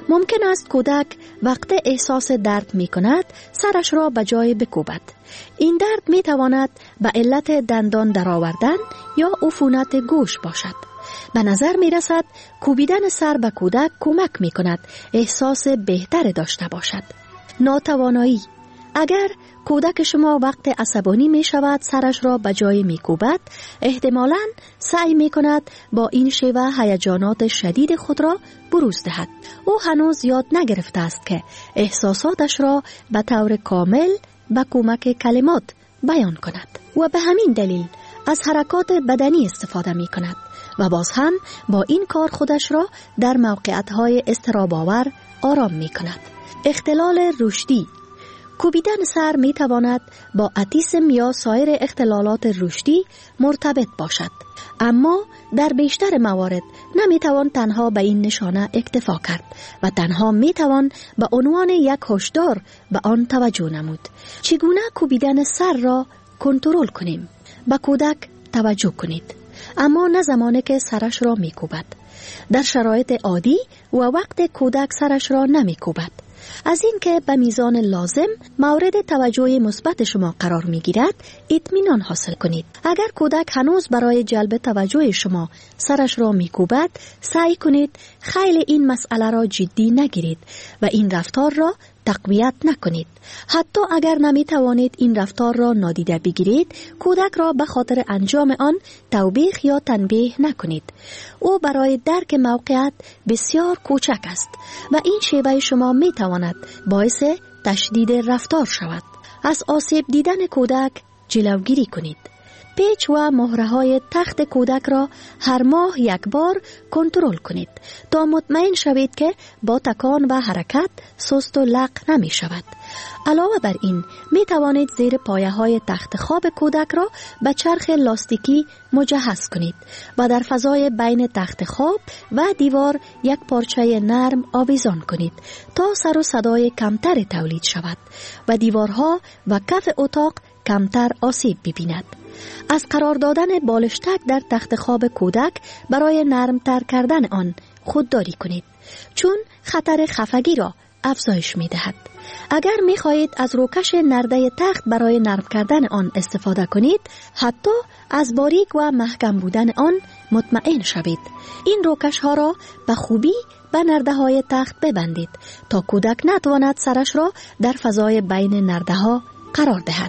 ممکن است کودک وقت احساس درد می کند سرش را به جای بکوبد. این درد می تواند به علت دندان درآوردن یا عفونت گوش باشد. به نظر می رسد کوبیدن سر به کودک کمک می کند احساس بهتر داشته باشد. ناتوانایی: اگر کودک شما وقت عصبانی می شود سرش را به جای می کوبد، احتمالاً سعی می کند با این شیوه هیجانات شدید خود را بروز دهد. او هنوز یاد نگرفته است که احساساتش را به طور کامل به کمک کلمات بیان کند و به همین دلیل از حرکات بدنی استفاده می کند و باز هم با این کار خودش را در موقعیت‌های اضطراب‌آور آرام می کند. اختلال رشدی: کوبیدن سر می تواند با اتیسم یا سایر اختلالات رشدی مرتبط باشد، اما در بیشتر موارد نمی توان تنها به این نشانه اکتفا کرد و تنها می توان به عنوان یک هشدار به آن توجه نمود. چگونه کوبیدن سر را کنترل کنیم؟ به کودک توجه کنید، اما نه زمانی که سرش را می کوبد. در شرایط عادی و وقت کودک سرش را نمی کوبد. از این که به میزان لازم مورد توجه مثبت شما قرار می گیرد اطمینان حاصل کنید. اگر کودک هنوز برای جلب توجه شما سرش را می کوبد، سعی کنید خیلی این مسئله را جدی نگیرید و این رفتار را تقویت نکنید. حتی اگر نمی توانید این رفتار را نادیده بگیرید، کودک را به خاطر انجام آن توبیخ یا تنبیه نکنید. او برای درک موقعیت بسیار کوچک است و این شیوه شما می تواند باعث تشدید رفتار شود. از آسیب دیدن کودک جلوگیری کنید. پیچ و مهره های تخت کودک را هر ماه یک بار کنترل کنید تا مطمئن شوید که با تکان و حرکت سست و لق نمی شود. علاوه بر این می توانید زیر پایه های تخت خواب کودک را به چرخ لاستیکی مجهز کنید و در فضای بین تخت خواب و دیوار یک پارچه نرم آویزان کنید تا سر و صدای کمتر تولید شود و دیوارها و کف اتاق کمتر آسیب ببیند. از قرار دادن بالشتک در تخت خواب کودک برای نرمتر کردن آن خودداری کنید، چون خطر خفگی را افزایش می دهد. اگر می خواهید از روکش نرده تخت برای نرم کردن آن استفاده کنید، حتی از باریک و محکم بودن آن مطمئن شوید. این روکش ها را به خوبی به نرده های تخت ببندید تا کودک نتواند سرش را در فضای بین نرده ها قرار دهد.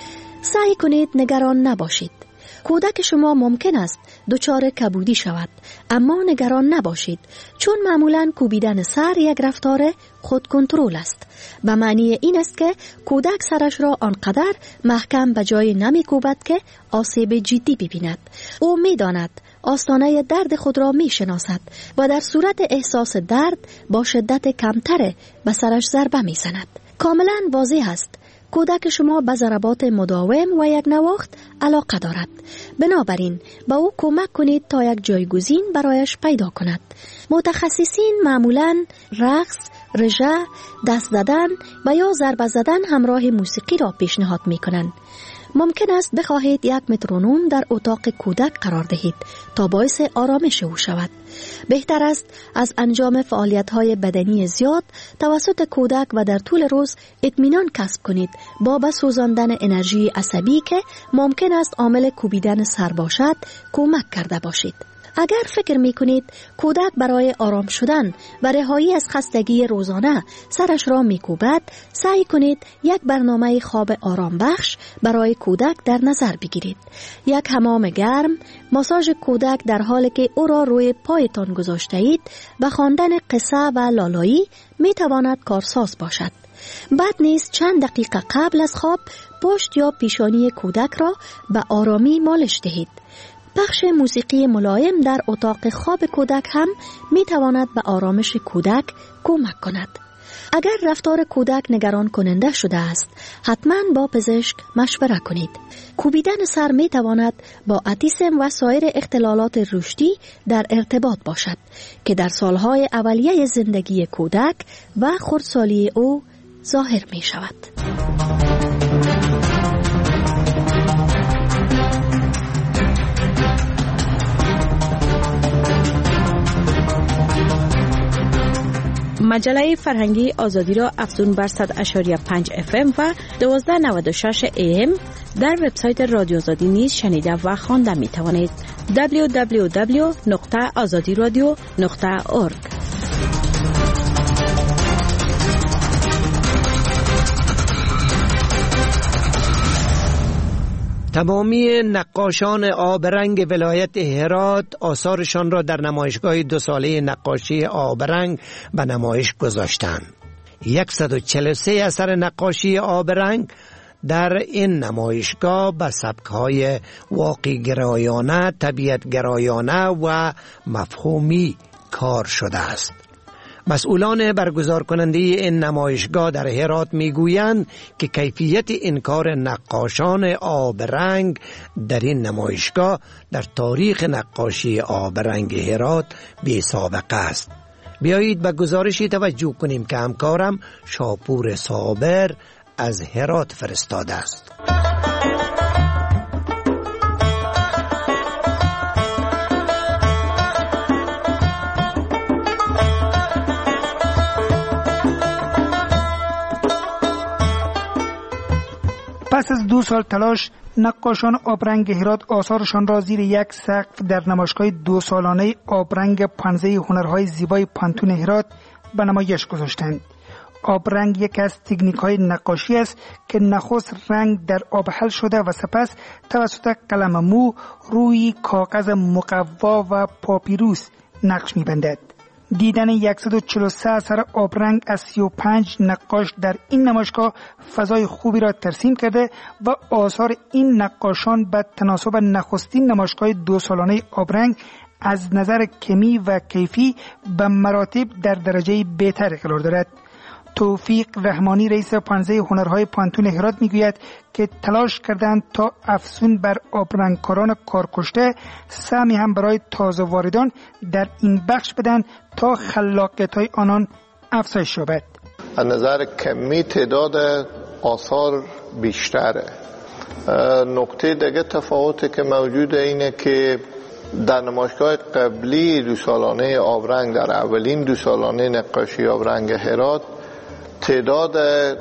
سعی کنید نگران نباشید. کودک شما ممکن است دچار کبودی شود، اما نگران نباشید، چون معمولاً کوبیدن سر یک رفتار خود کنترل است. به معنی این است که کودک سرش را آنقدر محکم به جای نمی کوبد که آسیب جدی ببیند. او می داند آستانه درد خود را می شناسد و در صورت احساس درد با شدت کمتر به سرش ضربه می زند. کاملاً واضح است کودک شما به ضربات مداوم و یک نواخت علاقه دارد. بنابراین به او کمک کنید تا یک جایگزین برایش پیدا کند. متخصصین معمولاً رقص، رژه، دست زدن و یا ضربه زدن همراه موسیقی را پیشنهاد می کنند. ممکن است بخواهید یک مترونوم در اتاق کودک قرار دهید تا باعث آرامش او شود. بهتر است از انجام فعالیت‌های بدنی زیاد توسط کودک و در طول روز اطمینان کسب کنید با به سوزاندن انرژی عصبی که ممکن است عامل کوبیدن سر باشد کمک کرده باشید. اگر فکر می کنید کودک برای آرام شدن و رهایی از خستگی روزانه سرش را می کوبد، سعی کنید یک برنامه خواب آرام بخش برای کودک در نظر بگیرید. یک حمام گرم، ماساژ کودک در حالی که او را روی پایتان گذاشته اید و خواندن قصه و لالایی می تواند کارساز باشد. بعد نیز چند دقیقه قبل از خواب پشت یا پیشانی کودک را به آرامی مالش دهید. پخش موسیقی ملایم در اتاق خواب کودک هم می تواند به آرامش کودک کمک کند. اگر رفتار کودک نگران کننده شده است، حتما با پزشک مشوره کنید. کوبیدن سر می تواند با اتیسم و سایر اختلالات رشدی در ارتباط باشد که در سالهای اولیه زندگی کودک و خردسالی او ظاهر می شود. مجله فرهنگی آزادی را افزون بر صد و پنج اف ام و دوازده نود و شش ای ام در وبسایت رادیو آزادی نیز شنیده و خوانده می توانید. دبلیو دبلیو دبلیو نقطه آزادی رادیو نقطه اورگ. تمامی نقاشان آبرنگ ولایت هرات آثارشان را در نمایشگاه دو ساله نقاشی آبرنگ به نمایش گذاشتند. صد و چهل و سه اثر نقاشی آبرنگ در این نمایشگاه به سبک‌های واقعی گرایانه، طبیعت گرایانه و مفهومی کار شده است. مسئولان برگزار کننده این نمایشگاه در هرات میگویند که کیفیت این کار نقاشان آبرنگ در این نمایشگاه در تاریخ نقاشی آبرنگ هرات بی سابقه است. بیایید به گزارشی توجه کنیم که همکارم شاپور صابر از هرات فرستاده است. پس از دو سال تلاش، نقاشان آبرنگ هرات آثارشان را زیر یک سقف در نمایشگاه دو سالانه آبرنگ پانزده هنرهای زیبای پانتون هرات به نمایش گذاشتند. آبرنگ یک از تکنیک‌های نقاشی است که نخست رنگ در آب حل شده و سپس توسط قلم مو روی کاغذ مقوا و پاپیروس نقش می‌بندد. دیدن صد و چهل و سه اثر آبرنگ از سی و پنج نقاش در این نمایشگاه فضای خوبی را ترسیم کرده و آثار این نقاشان به تناسب نخستین نمایشگاه دو سالانه آبرنگ از نظر کمی و کیفی به مراتب در درجه بهتر قرار دارد. توفیق رحمانی رئیس پانزده هنرهای پانتون هرات میگوید که تلاش کردند تا افزون بر آبرنگکاران کارکشته سهمی هم برای تازه واردان در این بخش بدن تا خلاقیت‌های آنان افزایش یابد. از نظر کمی تعداد آثار بیشتره. نکته دیگه تفاوتی که موجوده اینه که در نمایشگاه قبلی دو سالانه آبرنگ، در اولین دو سالانه نقاشی آبرنگ هرات، تعداد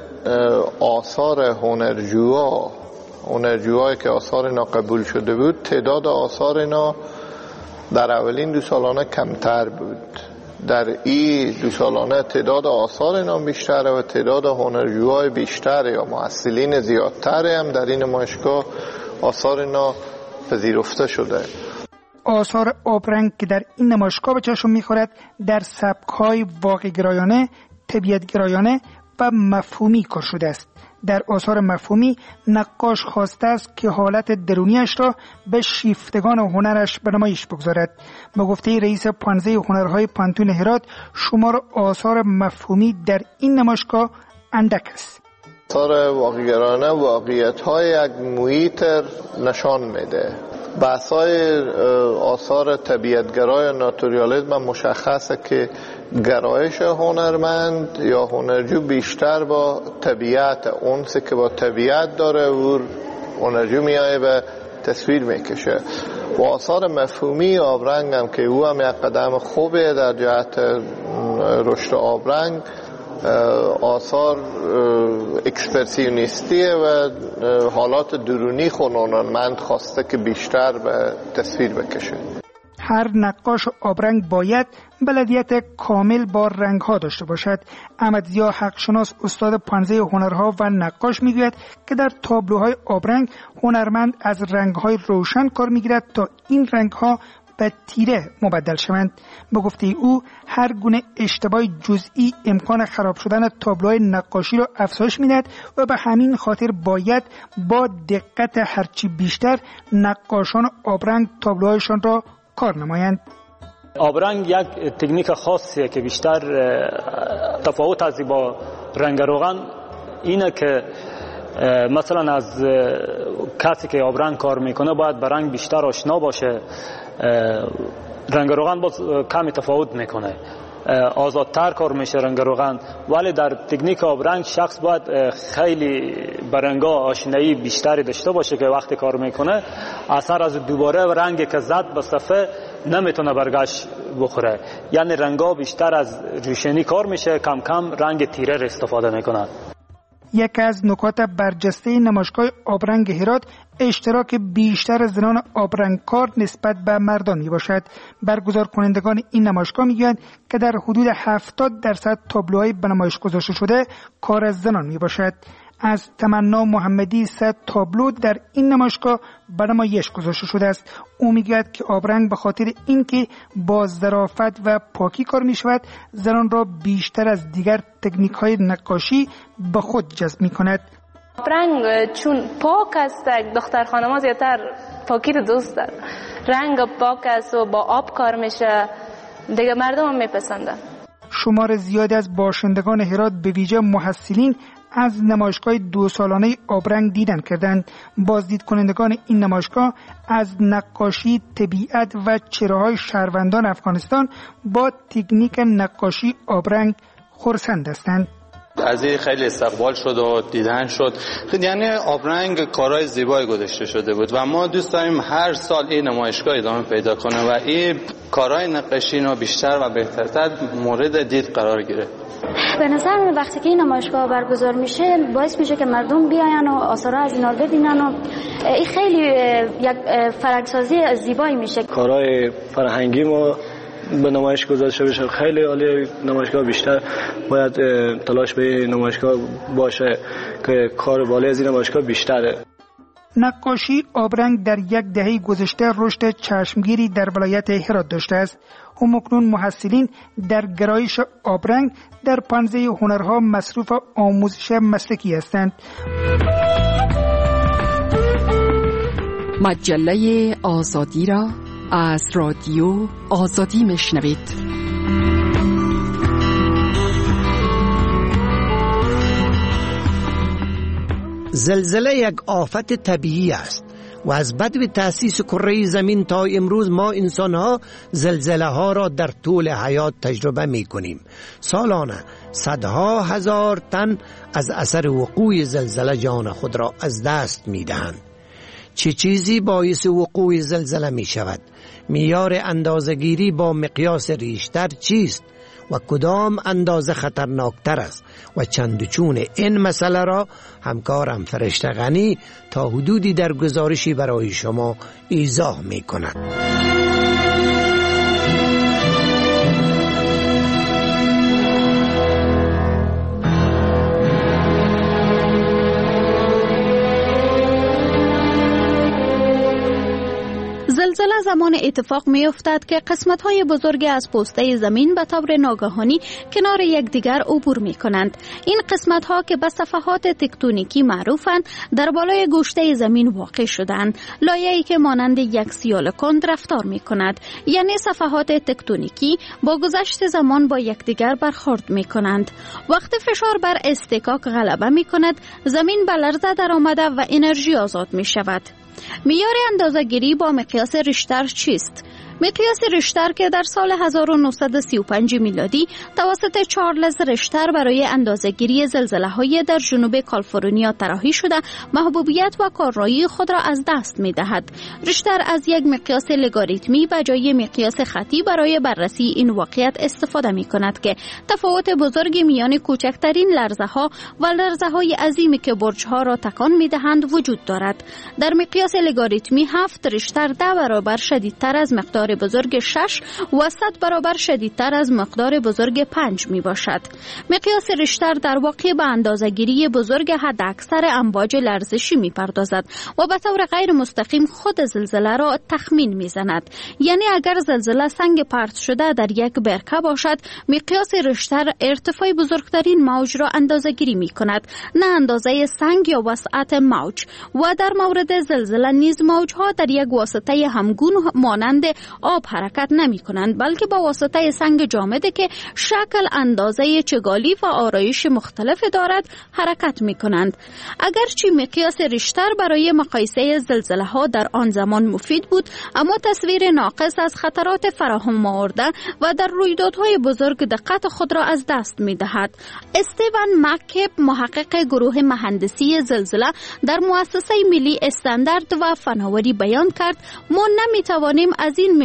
آثار هنرجوها هنرجوهایی که آثار اینا قبول شده بود، تعداد آثار اینا در اولین دو سالانه کمتر بود. در این دو سالانه تعداد آثار اینا بیشتره و تعداد هنرجوهای بیشتر یا محصلین زیادتر هم در این نمایشگاه آثار اینا پذیرفته شده. آثار آبرنگ که در این نمایشگاه به چشم می‌خورد در سبک‌های واقع گرایانه، طبیعت گرایانه و مفهومی کار شده است. در آثار مفهومی نقاش خواسته است که حالت درونیش را به شیفتگان هنرش به نمایش بگذارد. به گفته رئیس پانزده هنرهای پانتون هرات، شمار آثار مفهومی در این نمایشگاه اندک است. آثار واقع‌گرایانه واقعیت‌های یک محیط نشان میده. بحث‌های آثار طبیعتگرای و ناتوریالیسم مشخصه که گرایش هنرمند یا هنرجو بیشتر با طبیعت، اونسی که با طبیعت داره و هنرجو میایه به تصویر میکشه. و آثار مفهومی آبرنگ هم که او هم یک قدم خوبه در جهت رشد آبرنگ، آثار اکسپرسیونیستیه و حالات درونی هنرمند خواسته که بیشتر به تصویر بکشه. هر نقاش آبرنگ باید بلدیت کامل با رنگ‌ها داشته باشد. احمدضیا حقشناس استاد پانزده هنرها و نقاش میگوید که در تابلوهای آبرنگ هنرمند از رنگ‌های روشن کار میگیرد تا این رنگ‌ها به تیره مبدل شوند. به گفته او هر گونه اشتباه جزئی امکان خراب شدن تابلوهای نقاشی را افزایش می‌دهد و به همین خاطر باید با دقت هرچی بیشتر نقاشان آبرنگ تابلوهایشان را کار نمایند. آبرنگ یک تکنیک خاصیه که بیشتر تفاوت از با رنگ روغن اینه که مثلا از کسی که آبرنگ کار میکنه باید به رنگ بیشتر آشنا باشه. رنگ روغن باز کمی تفاوت میکنه، آزادتر کار میشه رنگ روغن، ولی در تکنیک آبرنگ شخص باید خیلی به رنگا آشنایی بیشتری داشته باشه که وقتی کار میکنه اثر از دوباره رنگی که زد به صفحه نمیتونه برگشت بخوره. یعنی رنگا بیشتر از روشنی کار میشه، کم کم رنگ تیره را استفاده میکنن. یکی از نکات برجسته نمایشگاه آبرنگ هرات اشتراک بیشتر زنان آبرنگکار نسبت به مردان می باشد. برگزار کنندگان این نمایشگاه میگویند که در حدود هفتاد درصد تابلوهای به نمایش گذاشته شده کار از زنان می باشد. از تمنا محمدی صد تابلو در این نمایشگاه به نمایش گذاشته شده است. او میگوید که آبرنگ به خاطر اینکه با ظرافت و پاکی کار می شود زنان را بیشتر از دیگر تکنیک های نقاشی به خود جذب می کند. آبرنگ چون پاک است، دختر خانم‌ها زیادتر پاکی رو دوست دارن. رنگ پاک است و با آب کار میشه، دیگه مردم هم میپسندن. شمار زیادی از باشندگان هرات به ویژه محصلین از نمایشگاه دو سالانه آبرنگ دیدن کردند. بازدید کنندگان این نمایشگاه از نقاشی طبیعت و چهره‌های شهروندان افغانستان با تکنیک نقاشی آبرنگ خرسند هستند. از این خیلی استقبال شد و دیدن شد. یعنی آبرنگ کارهای زیبایی گذاشته شده بود و ما دوست داریم هر سال این نمایشگاه ادامه پیدا کنه و این کارهای نقاشی رو بیشتر و بهترتر مورد دید قرار گیره. به نظر من وقتی که این نمایشگاه برگزار میشه باعث میشه که مردم بیاین و آثارها از اینا ببینن و این خیلی یک فرهنگسازی زیبایی میشه. کارهای فرهنگی ما به نمایش گذاشته بشه خیلی عالی. نمایشگاه بیشتر باید تلاش به نمایشگاه باشه که کار بالای از این نمایشگاه بیشتره. نقاشی آبرنگ در یک دهه گذشته رشد چشمگیری در ولایت هرات داشته است. همکنون محصلین در گرایش آبرنگ در پنزه هنرها مصروف آموزش مسلکی هستند. مجله آزادی را از رادیو آزادی میشنوید. زلزله یک آفت طبیعی است و از بدو تأسیس کره زمین تا امروز ما انسان‌ها زلزله ها را در طول حیات تجربه می کنیم. سالانه صدها هزار تن از اثر وقوع زلزله جان خود را از دست می دهند. چه چیزی باعث وقوع زلزله می شود؟ معیار اندازه‌گیری با مقیاس ریشتر چیست و کدام اندازه خطرناکتر است و چند چون این مسئله را همکارم فرشته غنی تا حدودی در گزارشی برای شما ایضاح می کند. زلزله زمان اتفاق می افتد که قسمت های بزرگی از پوسته زمین به طور ناگهانی کنار یکدیگر عبور می کنند. این قسمت ها که به صفحات تکتونیکی معروفند در بالای گوشته زمین واقع شدند. لایه‌ای که مانند یک سیال کند رفتار می کند، یعنی صفحات تکتونیکی با گذشت زمان با یکدیگر برخورد می کنند. وقتی فشار بر اصطکاک غلبه می کند، زمین به لرزه در آمده و انرژی آزاد می شود. معیار اندازه‌گیری با مقیاس ریشتر چیست؟ مقیاس ریشتر که در سال هزار و نهصد و سی و پنج میلادی توسط چارلز ریشتر برای اندازه‌گیری زلزله‌های در جنوب کالیفرنیا طراحی شده، محبوبیت و کارایی خود را از دست می‌دهد. ریشتر از یک مقیاس لگاریتمی به جای مقیاس خطی برای بررسی این واقعیت استفاده می‌کند که تفاوت بزرگی میان کوچکترین لرزه‌ها و لرزه‌های عظیمی که برج‌ها را تکان می‌دهند وجود دارد. در مقیاس لگاریتمی هفت ریشتر ده برابر شدیدتر از مقدار بزرگ شش و صد برابر شدیدتر از مقدار بزرگ پنج می باشد. مقیاس ریشتر در واقع به اندازه‌گیری بزرگ حداکثر امواج لرزشی می پردازد و به طور غیر مستقیم خود زلزله را تخمین می زند. یعنی اگر زلزله سنگ پرت شده در یک برکه باشد، مقیاس ریشتر ارتفاع بزرگترین موج را اندازه‌گیری می کند، نه اندازه سنگ یا وسعت موج. و در مورد زلزله نیز موجها در یک واسطه همگون مانند آب حرکت نمی کنند، بلکه با واسطه سنگ جامده که شکل، اندازه چگالی و آرایش مختلف دارد حرکت می کنند. اگرچه مقیاس ریشتر برای مقایسه زلزله ها در آن زمان مفید بود، اما تصویر ناقص از خطرات فراهم آورده و در رویدادهای بزرگ دقت خود را از دست می دهد. استیون مک‌کیب، محقق گروه مهندسی زلزله در مؤسسه ملی استاندارد و فناوری بیان کرد: ما نمی توانیم از این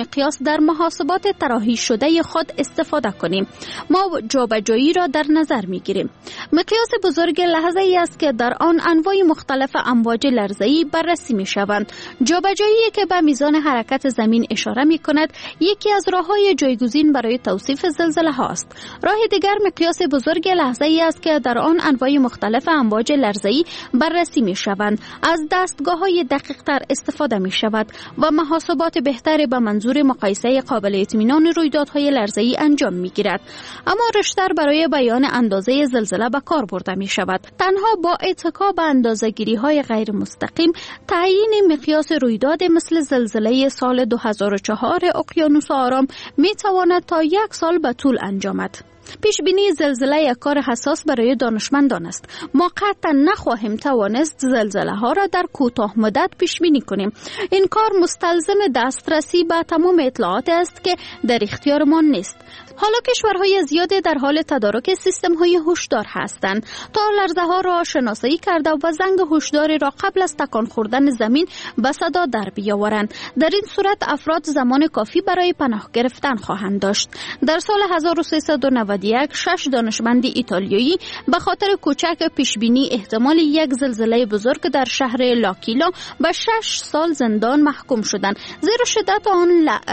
مقیاس در محاسبات طراحی شده خود استفاده کنیم. ما جابجایی را در نظر میگیریم. مقیاس بزرگ لحظه ای است که در آن انواع مختلف امواج لرزه‌ای بررسی می شوند. جابجایی که به میزان حرکت زمین اشاره می کند یکی از راه‌های جایگزین برای توصیف زلزله هاست. راه دیگر مقیاس بزرگ لحظه ای است که در آن انواع مختلف امواج لرزه‌ای بررسی می شوند. از دستگاه‌های دقیق‌تر استفاده می شود و محاسبات بهتری به منظور مقایسه قابل اطمینان رویدادهای لرزه‌ای انجام می گیرد. اما رشتر برای بیان اندازه زلزله به کار برده می شود. تنها با اتکا به اندازه‌گیری‌های غیر مستقیم تعیین مقیاس رویداد مثل زلزله سال دو هزار و چهار اقیانوس آرام می تواند تا یک سال به طول انجامد. پیش بینی زلزله یک کار حساس برای دانشمندان است. ما قطعا نخواهیم توانست زلزله ها را در کوتاه مدت پیش بینی کنیم. این کار مستلزم دسترسی به تمام اطلاعات است که در اختیار ما نیست. حالا کشورهای زیادی در حال تدارک سیستم های هشدار هستند تا لرزه ها را شناسایی کرده و زنگ هشداری را قبل از تکان خوردن زمین به صدا در بیاورند. در این صورت افراد زمان کافی برای پناه گرفتن خواهند داشت. در سال هزار و سیصد و نود و یک شش دانشمند ایتالیایی به خاطر کوچک پیش بینی احتمال یک زلزله بزرگ در شهر لاکیلا به شش سال زندان محکوم شدند، زیرا شدت آن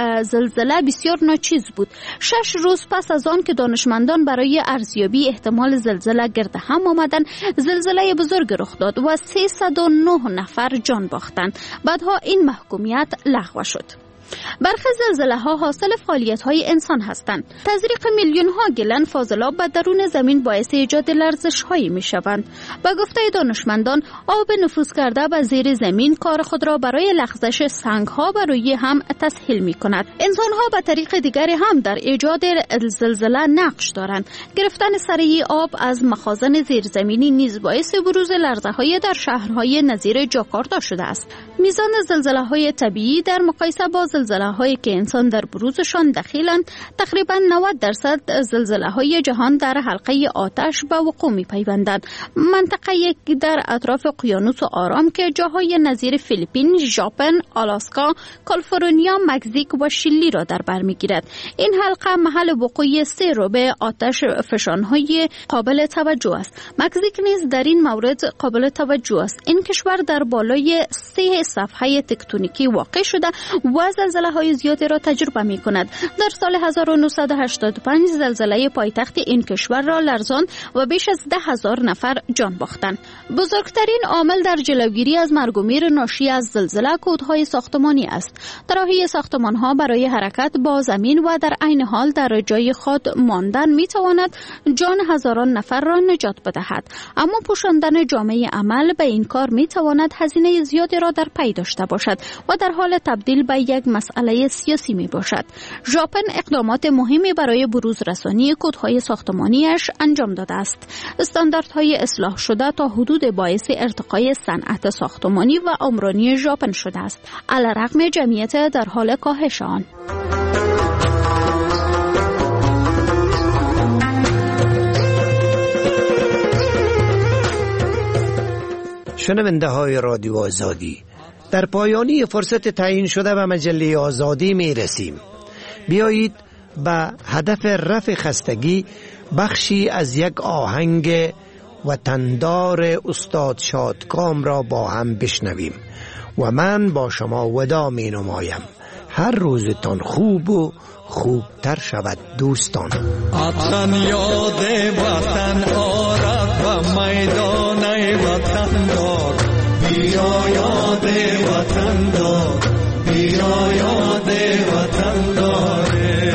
زلزله بسیار ناچیز بود. شش روز پس از آن که دانشمندان برای ارزیابی احتمال زلزله گرد هم آمدند، زلزله بزرگ رخ داد و سیصد و نه نفر جان باختند. بعدها این محکومیت لغو شد. برخی زلزله ها حاصل فعالیت های انسان هستند. تزریق میلیون ها گلن فاضلاب به درون زمین باعث ایجاد لرزش هایی می شوند. با گفته دانشمندان، آب نفوذ کرده به زیر زمین کار خود را برای لغزش سنگ ها بر روی هم تسهیل می کند. انسان ها به طریق دیگری هم در ایجاد زلزله نقش دارند. گرفتن سریع آب از مخازن زیرزمینی نیز باعث بروز لرزه های در شهرهای نظیر جاکارتا شده است. میزان زلزله های طبیعی در مقایسه با زلزله هایی که انسان در بروزشان دخیلند، تقریبا نود درصد زلزله های جهان در حلقه آتش به وقوع می پیوندند. منطقه در اطراف اقیانوس آرام که جاهای نظیر فیلیپین، ژاپن، آلاسکا، کالیفرنیا، مکزیک و شیلی را در بر می گیرد. این حلقه محل وقوع سه ربع آتش فشانهای قابل توجه است. مکزیک نیز در این مورد قابل توجه است. این کشور در بالای سه صفحه تکتونیکی واقع شده و زلزله های زیادی را تجربه می کند. در سال هزار و نهصد و هشتاد و پنج زلزله پایتخت این کشور را لرزاند و بیش از ده هزار نفر جان باختند. بزرگترین عامل در جلوگیری از مرگ و میر ناشی از زلزله کودهای ساختمانی است. طراحی ساختمان ها برای حرکت با زمین و در عین حال در جای خود ماندن می تواند جان هزاران نفر را نجات بدهد. اما پوشاندن جامعه عمل به این کار می تواند هزینه زیادی را در پی داشته باشد و در حال تبدیل به یک مسئله سیاسی می باشد. ژاپن اقدامات مهمی برای بروز رسانی کودهای ساختمانیش انجام داده است. استانداردهای اصلاح شده تا حدود باعث ارتقای صنعت ساختمانی و عمرانی ژاپن شده است، علیرغم جمعیت در حال کاهش آن. شنونده های رادیو آزادی، در پایانی فرصت تعیین شده به مجله آزادی می رسیم. بیایید به هدف رفع خستگی بخشی از یک آهنگ وطندار استاد شادکام را با هم بشنویم و من با شما وداع می نمایم. هر روزتان خوب و خوبتر شود دوستان. وطن یاد وطن آرد و میدان وطن دار، بیا یاد وطن دار، بیا یاد وطن داره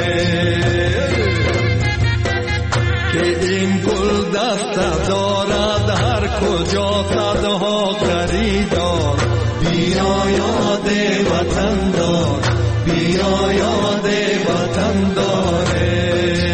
که این گل دست دارد هر کجا صدها خریدار. بیا یاد وطن دار، بیا یاد وطن داره.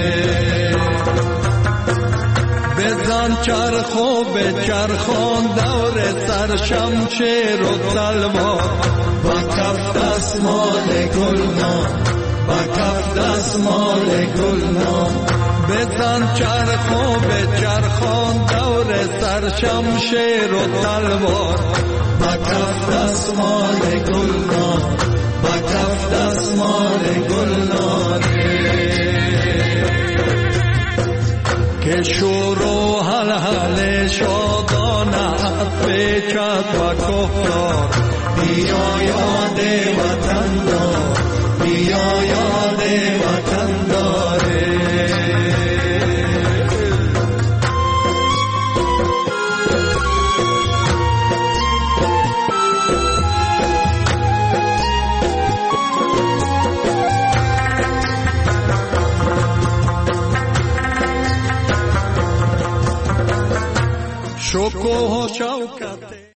بزن چرخ و به چرخان دور سر شمشیر و تلوار، با کف دستمال گلنار، با کف دستمال گلنار. بزن چرخ و به چرخان دور سر شمشیر و تلوار، با کف دستمال گلنار، با کف دستمال گلناره که شور و حلحل شادانه پیچد و کفرار بیا یاد وطن دار بیا یاد وطن داره شکوه و شوکت